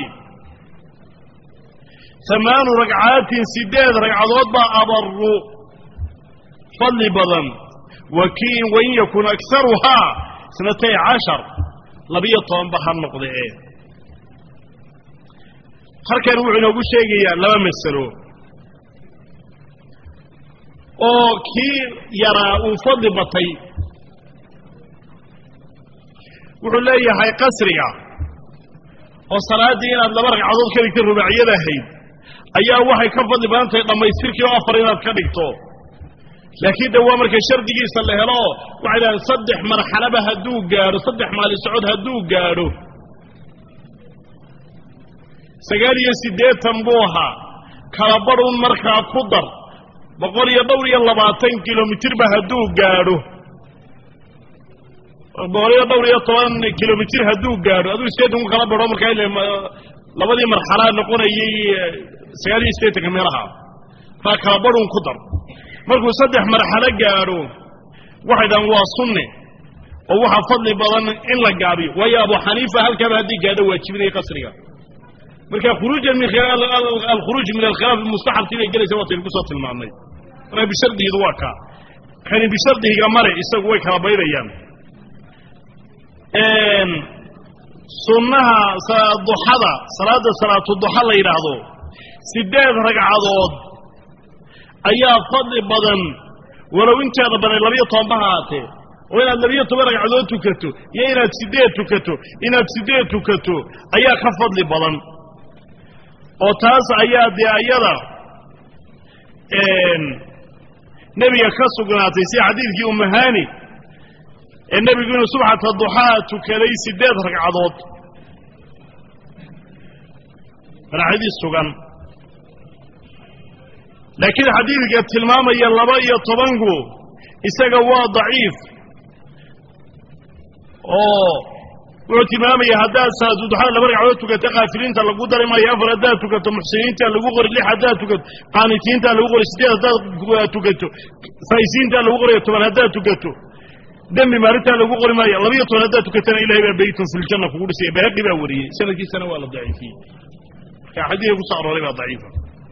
8 ركعات 6 ركعات أبر فضل بدن وإن يكون أكثرها 12 لبيطهم بحر نقضي خلق نوعنا أقول شيء لا مثله oo kii yaraa uu fadli batay wuxuu leeyahay qasriga oo salaadii inaad 2 ragcadood ka dhigto rubaaciyada ahayd ayaa waxay ka fadli badan tahay dhamaystirkii oo 4 inaad ka dhigto laakiin waa marka shardigiisa la helo waxay 3 marxalaba haduu gaaro 3 maal socod haduu gaaro 89 booha kala badun marka ku dar 120 kilomitir ba haduu gaaro 120 kilomitir haduu gaaro aduu isteedun kala baro marka ay labadii marxalad noqonayay 89 meelaha fa kala badun ku dar markuu 3 marxalo gaaro waxaan waa sunne oo waxa fadli badan in la gaabiyo way Abu Hanifa halka hadii gaado waajibinay qasriga marka khuruuj min khilal al-khuruj min al-khilaf al-mustahab tilay galay waqti ku soo tilmaamay ana bi shardi duwaka kan bi shardi gamar isagu way kala bayrayaan sunnaha duhada salaatu duha la yiraahdo 8 ragcadood ayaa fadli badan walow inta badan 12 bahaate oo inaad 12 ragcadood tukato iyo inaad 8 tukato inaad 8 tukato ayaa ka fadli badan oo taas ayaa ayada nabiga ka sugnaatay si xadiidkii umahani nabigu inuu subxata duha tukaday 8 ragcadood xadiis sugan laakiin xadiidka tilmaamaya 12 isaga waa daciif oo وتمامي هداس دوحة لبرع توكت قافلين تلقوا دار ما يفر هداس توكت محسنين تلقوا غير لي هداس توكت قانتين تلقوا غير سديد هداس توكت فايسين تلقوا غير تمن هداس توكت دم مارتا تلقوا غير ما يلا بيتون هداس توكت إلى بيت في الجنة فقول سي بهدي بوري سنة دي سنة ولا ضعيفين كحديث وصار ولا ضعيفة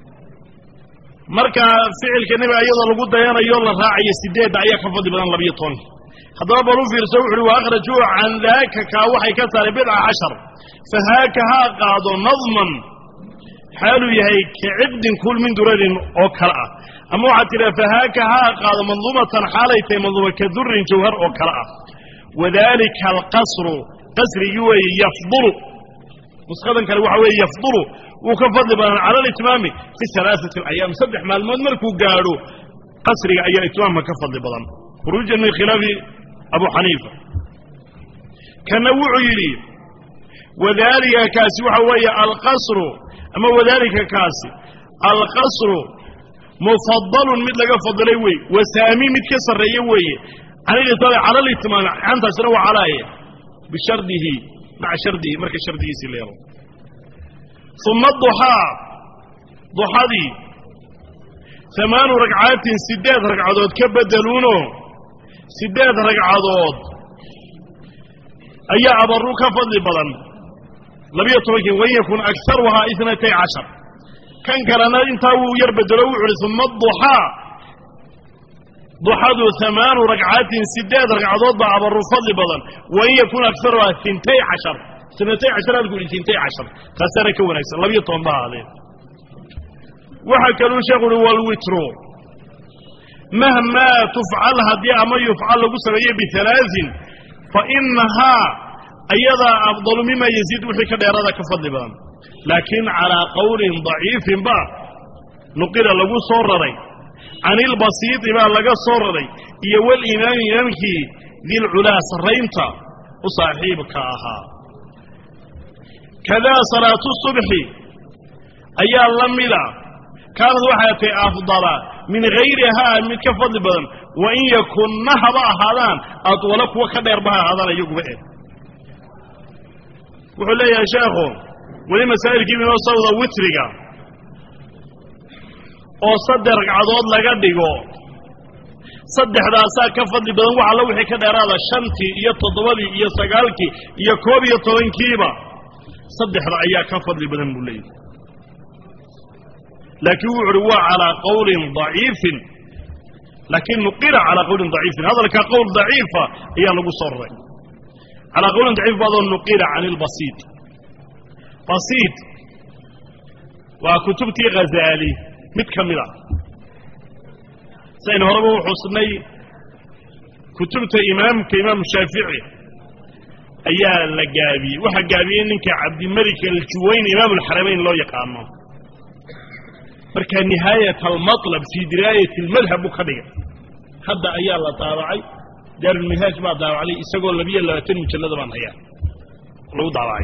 مركا فعل كنبي أيضا لقوا ديانا يلا راعي سديد عيا خفض بدن لبيتون هذا بروف يرسوح وأخرجوا عن ذاك كوحي كسر 17 فهكها قاد نظما حال يهي كعبد كل من درر أو كرأة أما عتلا فهكها قاد منظومة حالية منظومة كدر جوهر أو كرأة وذلك القصر قصر يوي يفضل مسخدا كالوحوي يفضل وكفضل على الإتمام في 3 أيام 7 مال ملك وقالوا قصر أي إتمام كفضل بضم خروجا من خلاف أبو حنيفة كنوع يلي وذلك كاسي وحوي القصر أما وذلك كاسي القصر مفضل مثل فضلي وي وسامي متكسر يوي على الاتمام أنت سنوى عليه بشرده مع شرده مركز شرده سيليرو ثم الضحى ضحى دي 8 ركعات 6 ركعات كبدلونه 6 ركعات أي أبروك فضل بدن لبي طبقين وإن يكون أكثرها 12 كان كرنا انتو يربدلو ثم الضحى ضحى 8 ركعات 6 ركعات بعض الرفض بضن وإن يكون أكثرها 12 12 تقول 12 خسرك ونكسر لبي طبقها عليه وحكى شغل والوتر مهما تفعلها دي أما يفعل بسرية ب3 فإنها أيضا أفضل مما يزيد وحكى لإرادة كفضل بان لكن على قول ضعيف با نقل له صورري عن البسيط با لغا صورري يو الإمام يمكي ذي العلا سرينتا وصاحبك آها كذا صلاة الصبح أيها اللملا كانت وحياتي أفضل من غيرها من كفضل بان وإن يكون نهضا هذان أطولك وكدر بها هذان يقبئ وحلي يا شيخو ولي مسائل كيف نوصل وتريغا oo 3 ragcadood laga dhigo 3 raasaa ka fadli badan waxa la wixii ka dheeraada 5tii iyo 7tii iyo 9kii iyo 11kiiba 3 ayaa ka fadli badan buu leeyahay laakiin wuxuu waa ala qawlin dha'iif laakiin nuqira ala qawlin dha'iif hada ka qawl dha'ifa ayaa lagu sooray ala qawlin dha'iif badan nuqira an al-basit بسيط وكتبتي غزالي متكملة سين هربوا حسني كتبت إمام كإمام الشافعي أيها اللقابي وحقابين إنك عبد الملك الجوين إمام الحرمين لو يقامه فكان نهاية المطلب في دراية المذهب وخدية هذا أيها الله طارعي دار المهاج ما طارعي يساقوا النبي الله يتنم جلد من هيا لو طارعي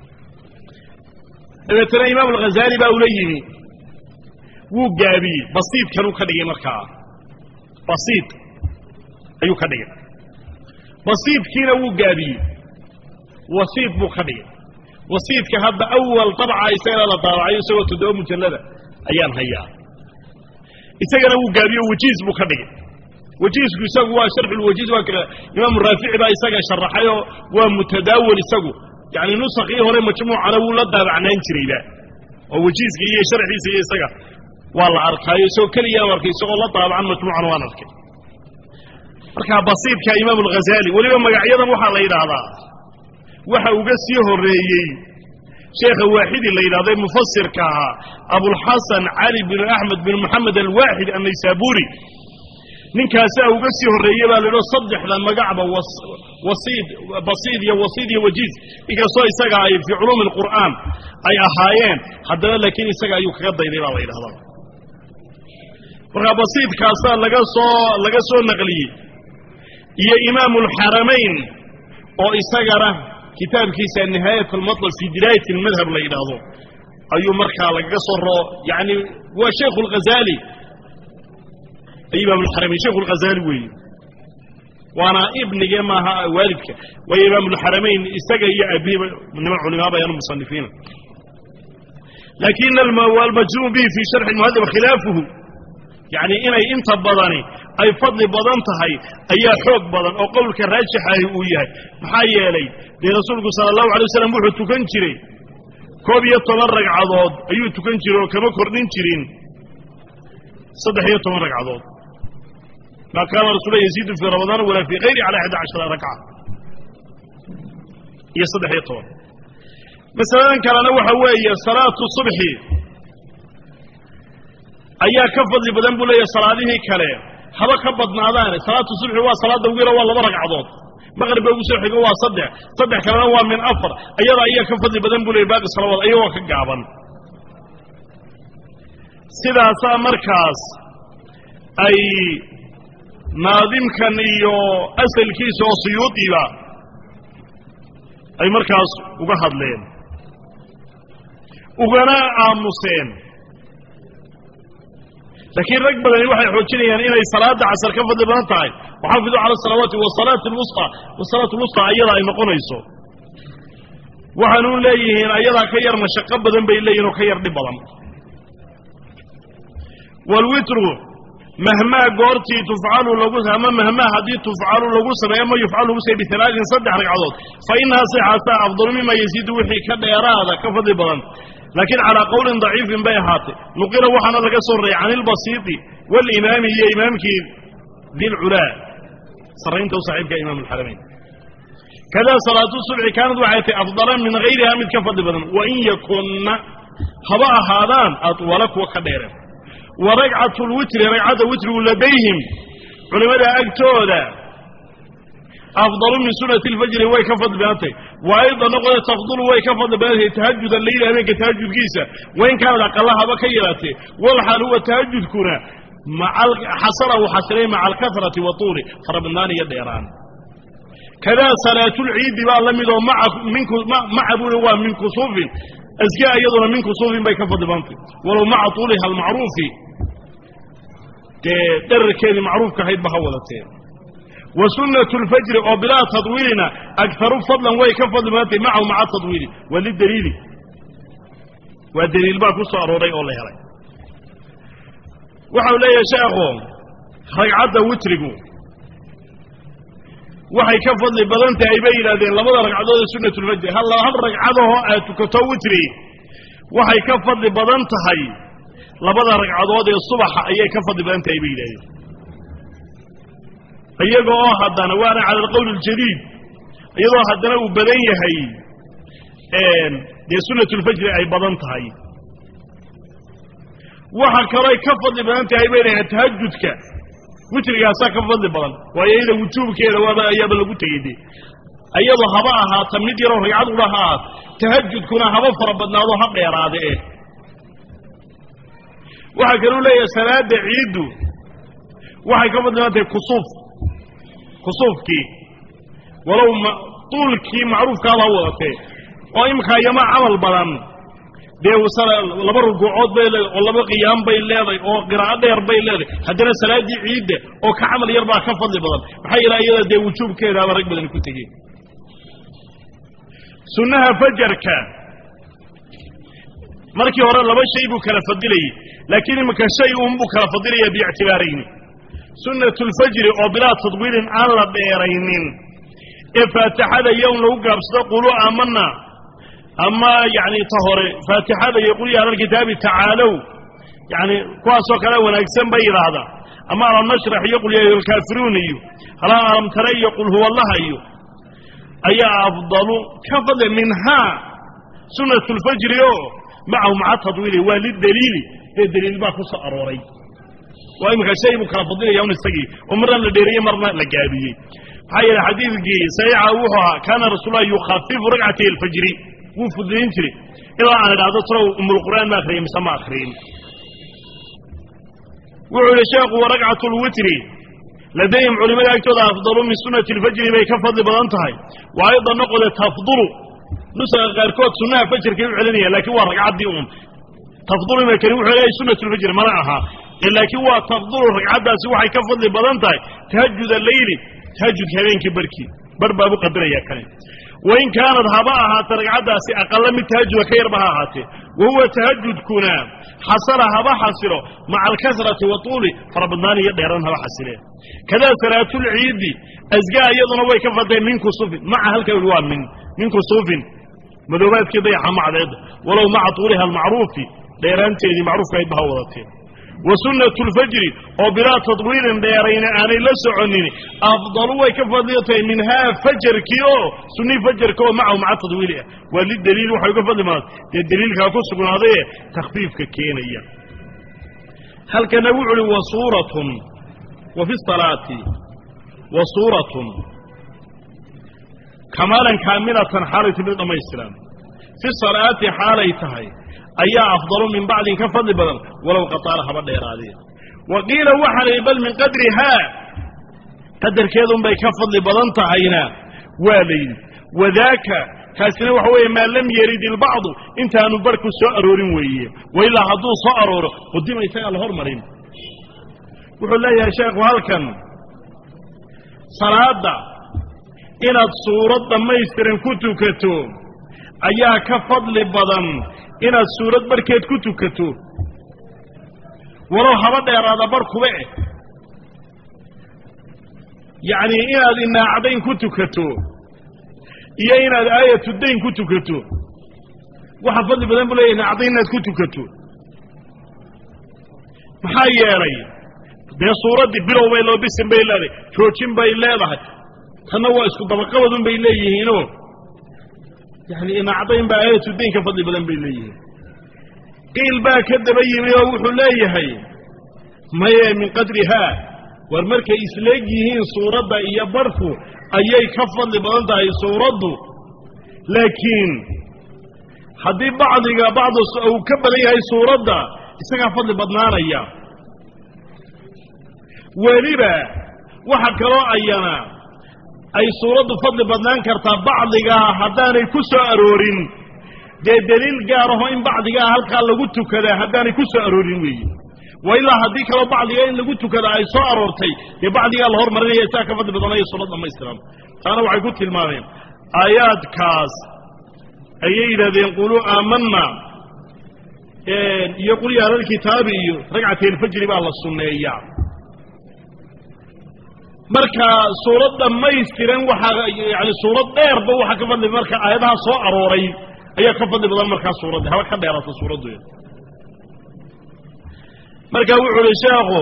مثلا إمام الغزالي بأوليني وقابي بسيط كانوا كدقي مركا بسيط أيو كدقي بسيط كينا وقابي وسيط بو كدقي وسيط كهذا أول طبعا يسأل الله طبعا يسوى تدوم مجلدة أيام هيا يسأل وقابي وجيز بو كدقي وجيز يسوى شرح الوجيز وكذا إمام الرافعي بقى يسأل شرحيه ومتداول يسوى يعني نسخ إيه هو مجموع على ولد عنين شريبة ووجيز هي شرحي سيسقى والله أركاي سو كليا وركي سو الله طبعا مجموع عنوان أركي أركا بسيط كإمام الغزالي ولما مقعيدا وحا ليدا هذا وحا وقسيه الرئيي شيخ واحد الليدا هذا مفسر كها أبو الحسن علي بن أحمد بن محمد الواحد النيسابوري نكاسا وقسيه الرئيي لأنه صدح لما قعب وصيد بسيط يا وصيد يا وجيز يقصوا يسقى في علوم القرآن أي أحايان حتى لكن يسقى يكغض إلى الله إلى هذا وقا بسيط كاسا لقصوا النقلي يا إمام الحرمين أو يسقى كتاب كيسا نهاية المطلب في دراية المذهب إلى هذا أي مركا لقصوا يعني هو شيخ الغزالي إمام الحرمين شيخ الغزالي وي وانا ابن جماعة والدك وإمام الحرمين استجى يا أبي من علماء بيان المصنفين لكن المجزوم به في شرح المهذب خلافه يعني إني انت بضاني أي فضل بضانتهي أي حق بضان أو قولك الراجح وياي محايا لي لرسولك صلى الله عليه وسلم وحو تكنشري كوبي يتمرق عضاد أيو تكنشري وكما كردين شرين صدح يتمرق عضاد ما كان رسول الله يزيد في رمضان ولا في غيره على 11 ركعة يصدح يطول مثلا كان نوح هوية صلاة الصبح أيها كفض لبدن بولي صلاة كلام هذا كبض نادان صلاة الصبح هو صلاة دويرة والله برق عضوض مغرب وصبح هو صدح كان هو من أفر أيها كفض لبدن بولي باقي الصلاة أيها كقابا سيدا سا مركز أي ناظم كان إيو أسل كيس وصيوطي با أي مركز وقهد لين وغناء آموسين لكن رقبة لأنه واحد يحوشيني يعني إنه صلاة عصر كفضل بانتاي وحافظوا على الصلوات والصلاة الوسطى أيضا أي مقون يسو وحنون ليهين أيضا كير مشقب بدن بي ليهين وكير دبضم والوتر مهما قرتي تفعلوا لغو أما مهما هدي تفعلوا لغو سمع ما يفعلوا لغو بثلاث صدح ركعات فإنها صحة أفضل مما يزيد وحي كذا يرى هذا كفضل بلان لكن على قول ضعيف بيهاتي نقول وحنا لك صري عن البسيط والإمام هي إمامك ذي العلاء صرين توصحيب كإمام الحرمين كذا صلاة الصبح كانت وحياتي أفضل من غيرها من كفضل بلان وإن يكن خبأ هذان أطولك وكبيرا ورجعة الوتر رجعة الوتر لديهم علماء أكتودا أفضل من سنة الفجر ويكفض بأنته وأيضا نقول تفضل ويكفض بأنته تهجد الليل أميك تهجد كيسة وإن كان أقلها بكيراته والحال هو تهجد كنا مع حصره وحصرين مع الكثرة والطول فربناني يد إيران كذا صلاة العيد بقى لم يدعو مع أبوه من كسوف أزكاء أيضا من كسوف بيكفض بأنته ولو مع طولها المعروف تركي معروف كهيد بحولتين وسنة الفجر وبلا تطويلنا أكثر فضلا ويكفض بأنته معه مع التطويل وللدليل والدليل باكو صاروري الله يرى وحول يا شيخهم رجعت وترقوا waxay ka fadli badan tahay bay yiraahdeen labada ragcadood ee sunnatu al-fajr hal ragcado aad tukato witri waxay ka fadli badan tahay labada ragcadood ee subaxa ayay ka fadli badan tahay bay yiraahdeen ayagoo hadana waana cala al-qawl al-jadid ayagoo hadana uu badan yahay ee sunnatu al-fajr ay badan tahay waxa kale ka fadli badan tahay bay yiraahdeen tahajjudka witriga ka fadli badan waayada wujuubkeeda waa ayaba lagu tagayday ayadoo haba aha tamid yaro ragcad u lahaa tahajjudkuna haba farabadnaado ha dheeraade waxa kale uu leeyahay salaada ciidu waxay ka fadli badan tahay kusuufki walaw tulki macruufka la wadate oo imka yama amal badan dee wasala laba rukuucood bay leedahay oo laba qiyaam bay leedahay oo qiraa'ad dheer bay leedahay haddana salaadii ciid oo ka amal yar baa ka fadli badan maxay ilaahay dee wujuubkeeda rag badan ku tagay sunnaha fajrka markii hore laba shay buu kala fadilay laakiin imka shay buu kala fadilay bi'tibaarin sunnatul fajr oo bila tadwiil aan la dheeraynin ee faatixada yawm lagu gaabsado qulu amanna أما يعني طهر فاتحة يقول على الكتاب تعالوا يعني كواسو كلام ونكسم بير هذا أما على النشرح يقول يا الكافرون هلا ألم ترى يقول هو الله أي أفضل كفضل منها سنة الفجر معه مع التطويل وللدليل الدليل ما خص أروري وإمك شيء مكافضين يوم السجي ومرة لديرية مرة لجابية هاي الحديث سيعوها كان رسول الله يخفف ركعتي الفجر وفضلين تري إلا أنا قاعد أترى أم القرآن ما أخرين مسمى أخرين وعلى شاق ورقعة الوتر لديهم علماء يكتب أفضل من سنة الفجر بيكفضل بلانتهاي وأيضا نقول تفضل نسأل غيركوت سنة الفجر كيف علنية لكن هو رقعات دي تفضل ما كان يوحي عليه سنة الفجر منعها إلا كي هو تفضل رقعات دا سوحي يكفضل بلانتهاي تهجد الليل تهجد كبين كبركي بربا بقدر يا كريم وإن كانت هباءها ترقعدها أقل من تهجد كير بها هاته وهو تهجد كنا حصل هبا حصره مع الكثرة والطول فربناني يديران هبا حصره كذا صلاة العيد أزقاء يضنا ويكفت من كسوف مع هالكوان من كسوف مدوبات كده مع ذلك ولو مع طولها المعروف ديران تيدي معروف كيد بها وضعتين وسنة الفجر وبلا تطويل ديرين آني لسعنين أفضل ويكفضيته منها فجر كيو سنة فجر كيو معه مع تطويله وللدليل وحيكفضي ما الدليل كاكوس من هذا تخفيف ككينية هل كان يقول وصورة وفي الصلاة وصورة كمالا كاملة حالة بلد ما السلام في الصلاة حاليتها أي أفضل من بعد كفضل بدل ولو قطارها بدأ إرادية وقيل وحل بل من قدرها قدر كيدهم بيكفضل بدل تعينا والين وذاك كاسنا وحوي ما لم يريد البعض انت نبرك سأرور ويه وإلا هدو سأرور قدم يتقى الهرمرين وحول الله يا شيخ وهل كان صلاة إلى الصورة ما يسترن كتو أيها كفضل بدل inaad suurad barkeed ku tukato waro habada yaraada barku baa يعني إن عدين كتكتو إيا إن آية الدين كتكتو وحفظ بدن بلا إن عدين كتكتو محايري بين صورة بلو بيلو بسم بيلاري شوشين بيلاري تنوى اسكو طبقة بيليه يعني إن عدين بآية الدين كفضل بدن بيليه قيل با كدبي ويوحو ليهي ما من قدرها ورمركا إسلاجيهين صورة إيا برفو أيي كفضل بدن داي صورة لكن حدي بعض أو كبلي هاي صورة دا إساقا فضل بدنان أيام ولبا وحكا رأينا أي صورة فضل بدنان كرتا بعضها حداني كسو أرورين دي دليل قاره إن بعضها هل قال لقلتو كذا حداني كسو أرورين وي وإلا حديك لو بعضها إن لقلتو كذا أي سو أرورتي دي بعضها الهور مرية إساقا فضل بدنان صورة ما يستلام أنا وعي قلت الماضي آيات كاس أيها الذين يقولوا آمنا يقول يا الكتاب ركعتين الفجر بالله السنة إياه marka suurada ma istiran waxa yani suurad dheer ba waxa ka fadli marka aayadaha soo arooray ayaa ka fadli badan marka suurada haba ka dheerato suuradu marka wuxuu sheekhu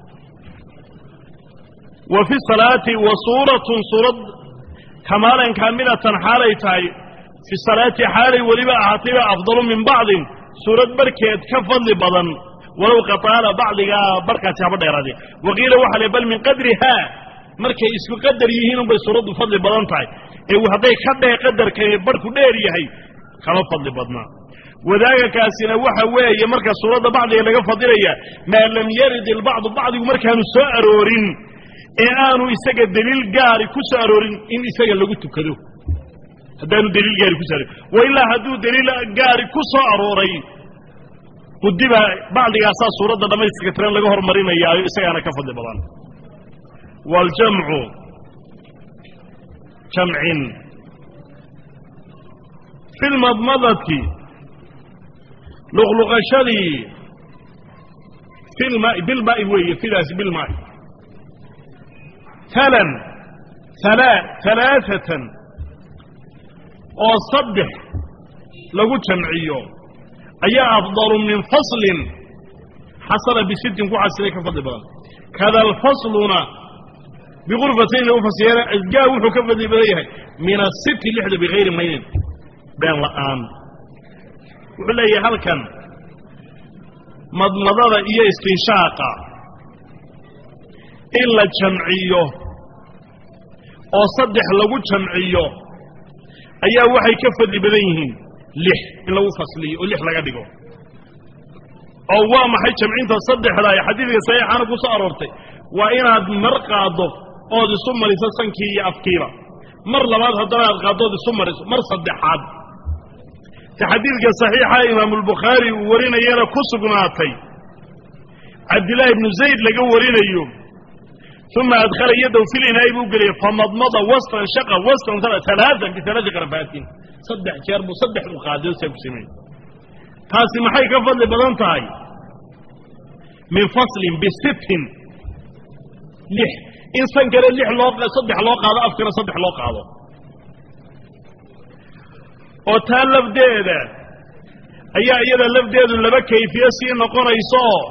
wa fi salati wa suratun surad kamalan kamilatan halaytay fi salati halay waliba ahatiba afdalu min ba'd surad barkeed ka fadli badan ولو قطال بعضها بركه haba dheerade waqila waxa bal min qadriha markay isku qadar yihiin bay suuradu fadli badan tahay ee haday ka dheer qadarka barku dheer yahay kala fadli badna wadaaga kaasina waxa weeye marka suurada bacdiga laga fadilaya ma lam yarid al ba'd ba'digu markaanu soo aroorin ee aanu isaga daliil gaar ku soo aroorin in isaga lagu tukado hadaanu daliil gaar ku soo wayla haduu daliil gaar ku soo arooray qudiba bacdiga asaas suurada dhamaystiran tiran laga hormarinaya isagana ka fadli badan والجمع جمع في المضمضة لغلغ شلي في الماء بالماء وهي في لاس بالماء ثلاثة وصبح لغو جمعيو أي أفضل من فصل حصل بست وعسرك فضل بغل كذا الفصلنا بغرفتين وفصيلة جاء وحكفة بليها من الست اللحظة بغير مين بين الآن ولا هل كان مضمضة إيا استنشاقا إلا جمعيه أو صدح لغو جمعيه أيها وحي كفة بليهن لح إلا وفصلي ولح لغدقه أو ما حي جمعين تصدح لا حديثك صحيح أنا قصة أرورتي وإنها مرقى ضف أو دي سمر يسسنكي أفكيرا مر لبعض هدرها الغادو دي سمر مر صدحات في حديثك صحيح إمام البخاري ورينا يانا كسقناتي عبد الله بن زيد لقوا ورينا يوم ثم أدخل يده في الإناء بوقلي فمضمض وسطا شقا وسطا ثلاثا بثلاث غرفات صدح كارب وصدح مقادر سيبسمين تاسي محي كفضل بدنتهاي من فصل بست لح إنسان كان اللح لوقع صدح لوقع هذا أفكر صدح لوقع هذا وتالف ديدا أيها اللف ديدا اللي بكي في يسير نقول يسوع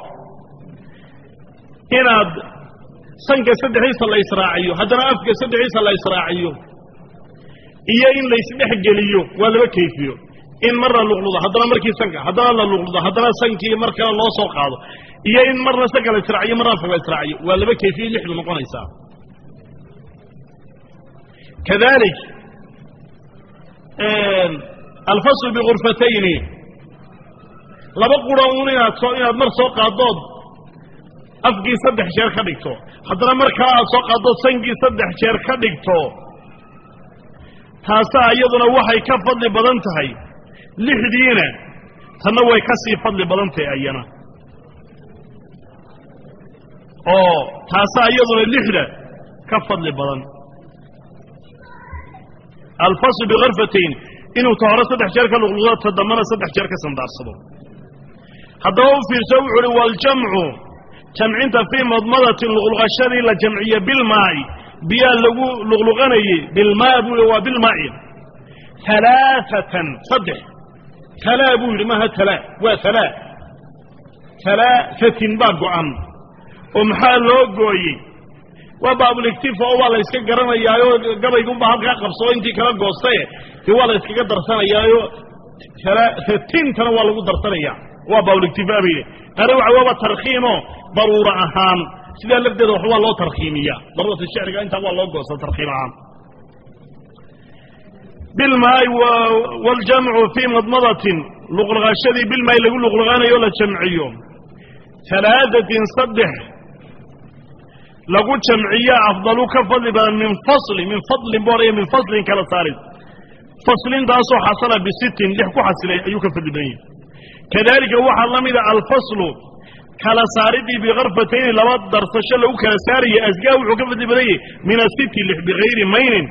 إناد سنك صدح عيسى الله إسراعيه هذا أفكر صدح عيسى الله إسراعيه إيا إن ليس بحجليه ولا بكي فيه إن مرة اللغلظة هذا مركي سنك هذا اللغلظة هذا سنكي مركي الله سوق هذا إيا إن مرة سنك الإسراعية مرة فوق الإسراعية ولا بكي فيه لحن نقول يسوع كذلك الفصل بغرفتين لبقوا إناد مر سوق الضد أفقي صدح شير خديكتو حضر مركا سوق الضد سنقي صدح شير خديكتو تاسا أيضنا وحي كفضل بدنتهي لحدينا تنوي كسي فضل بدنتهي أينا تاسا أيضنا اللحدة كفضل بدن الفصل بغرفتين إنه تعرى صدح شركة الغلوظات تضمن صدح شركة سندار صدر هذا هو في سوء والجمع جمع انت في مضمضة الغلغشان إلى جمعية بالماء بيا لغلغاني بالماء وبالماء 3 صدح ثلاث بول ما ثلاث وثلاث 3 باقو عن ومحال لوغوي وباب الاكتفاء والله اسكا غرانيايو غبايغون با halka qabso intii kala goostay wala iskaga darsanayaayo 30 tan waa lagu darsanaya waa bab الاكتفاء bi qara waxa tarxiimo daruura ahaan sida labdeeda wax waa loo tarxiimiya darada shariga inta waa loo goosto tarxiimaan بالماء والجمع في مضمضة لغلغاشدي بالماء لقول لغلغانيو لا جمعيو 3 صدح لقول جمعية أفضل كفضل من فضل بوري من فصل كلا صارت فصل داسو حصل ب6 لحكو حصل أيوك فضل بني كذلك هو حلم إذا الفصل كلا صاردي بغرفتين لواد درسش له كلا ساري أزقاو وحكو فضل بني من 6 لح بغير مين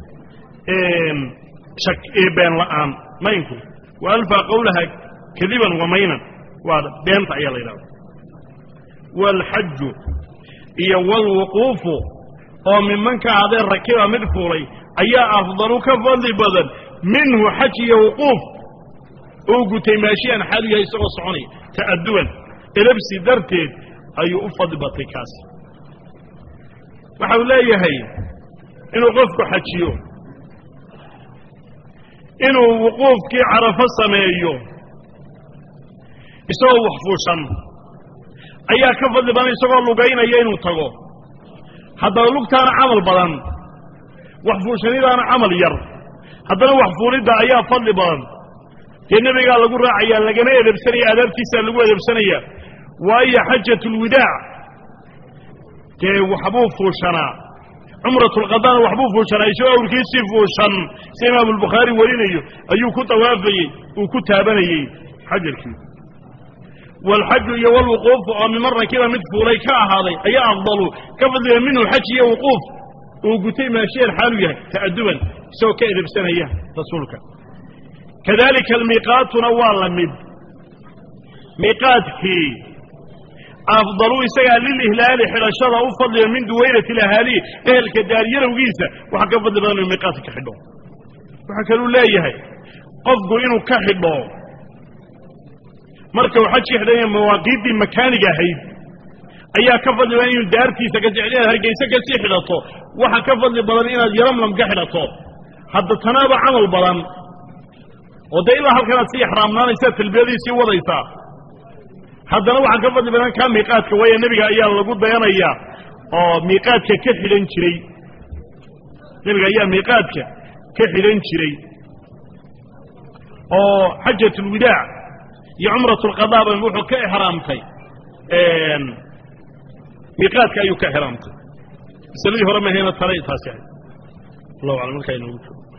شك بين الآن مينكم وألفى قولها كذبا ومينا وبين تعيال إله والحج هي والوقوف ومن كعاد الركيبة مدفوري أي أفضل كفضل بدل منه حج وقوف أوقت ماشيا حالي يسوع صعوني تأدوا إلبسي درتي أي أفضل بطيكاس وحولا يهي إنه قفك حجيو inuu wuquufkii Carafa sameeyo isagoo waxfuushan ayaa ka fadli badan isagoo lugaynaya inuu tago haddaba lugtaana camal badan waxfuushanidaana camal yar haddana waxfuulidda ayaa fadli badan dee nebigaa lagu raacayaa lagana edebsanaya adaabtiisaa lagu edebsanaya waayo xajatul widaac dee waxbuu fuushanaa عمرة القضاء وحبوه فوشان أي شو أوركيسي فوشان سيما بالبخاري ولينيو أيو كتوافي وكتابني حج الكيو والحج والوقوف ومن مرة كذا مدفولي كاهاضي أي أفضل كفضل منه الحج وقوف وقتي ماشي الحالية تأدبا سو كيد بسنة إياه رسولك كذلك الميقات نوال لمد ميقاتك أفضلوا يسيا للإهلال حرشة أفضل من دويلة الأهالي أهل كدارية وقيسة وحكا فضل بأن الميقات كحدو وحكا له لا يهي قفقوا إنه كحدو مركوا حجي حدايا مواقيد مكانية هيد أيها كفضل بأن دارتي سكجعليها هرقيسة كسي حدثو وحكا فضل بأن إنا يرملم كحدثو حتى تنابع عمل بأن ودائما هل كانت سي حرامنا نسات البيضي سي وضيطا haddana waxa ka fadli badan ka miiqaadka way nabiga ayaa lagu dayanaya oo miiqaadka ka xiran jiray nabiga ayaa miiqaadka ka xiran jiray oo xajatul widaa iyo umratul qadaa wuxuu ka ihraamtay miiqaadka ayuu ka ihraamtay salii hore ma heena taray taasi Allahu a'lam markay inuu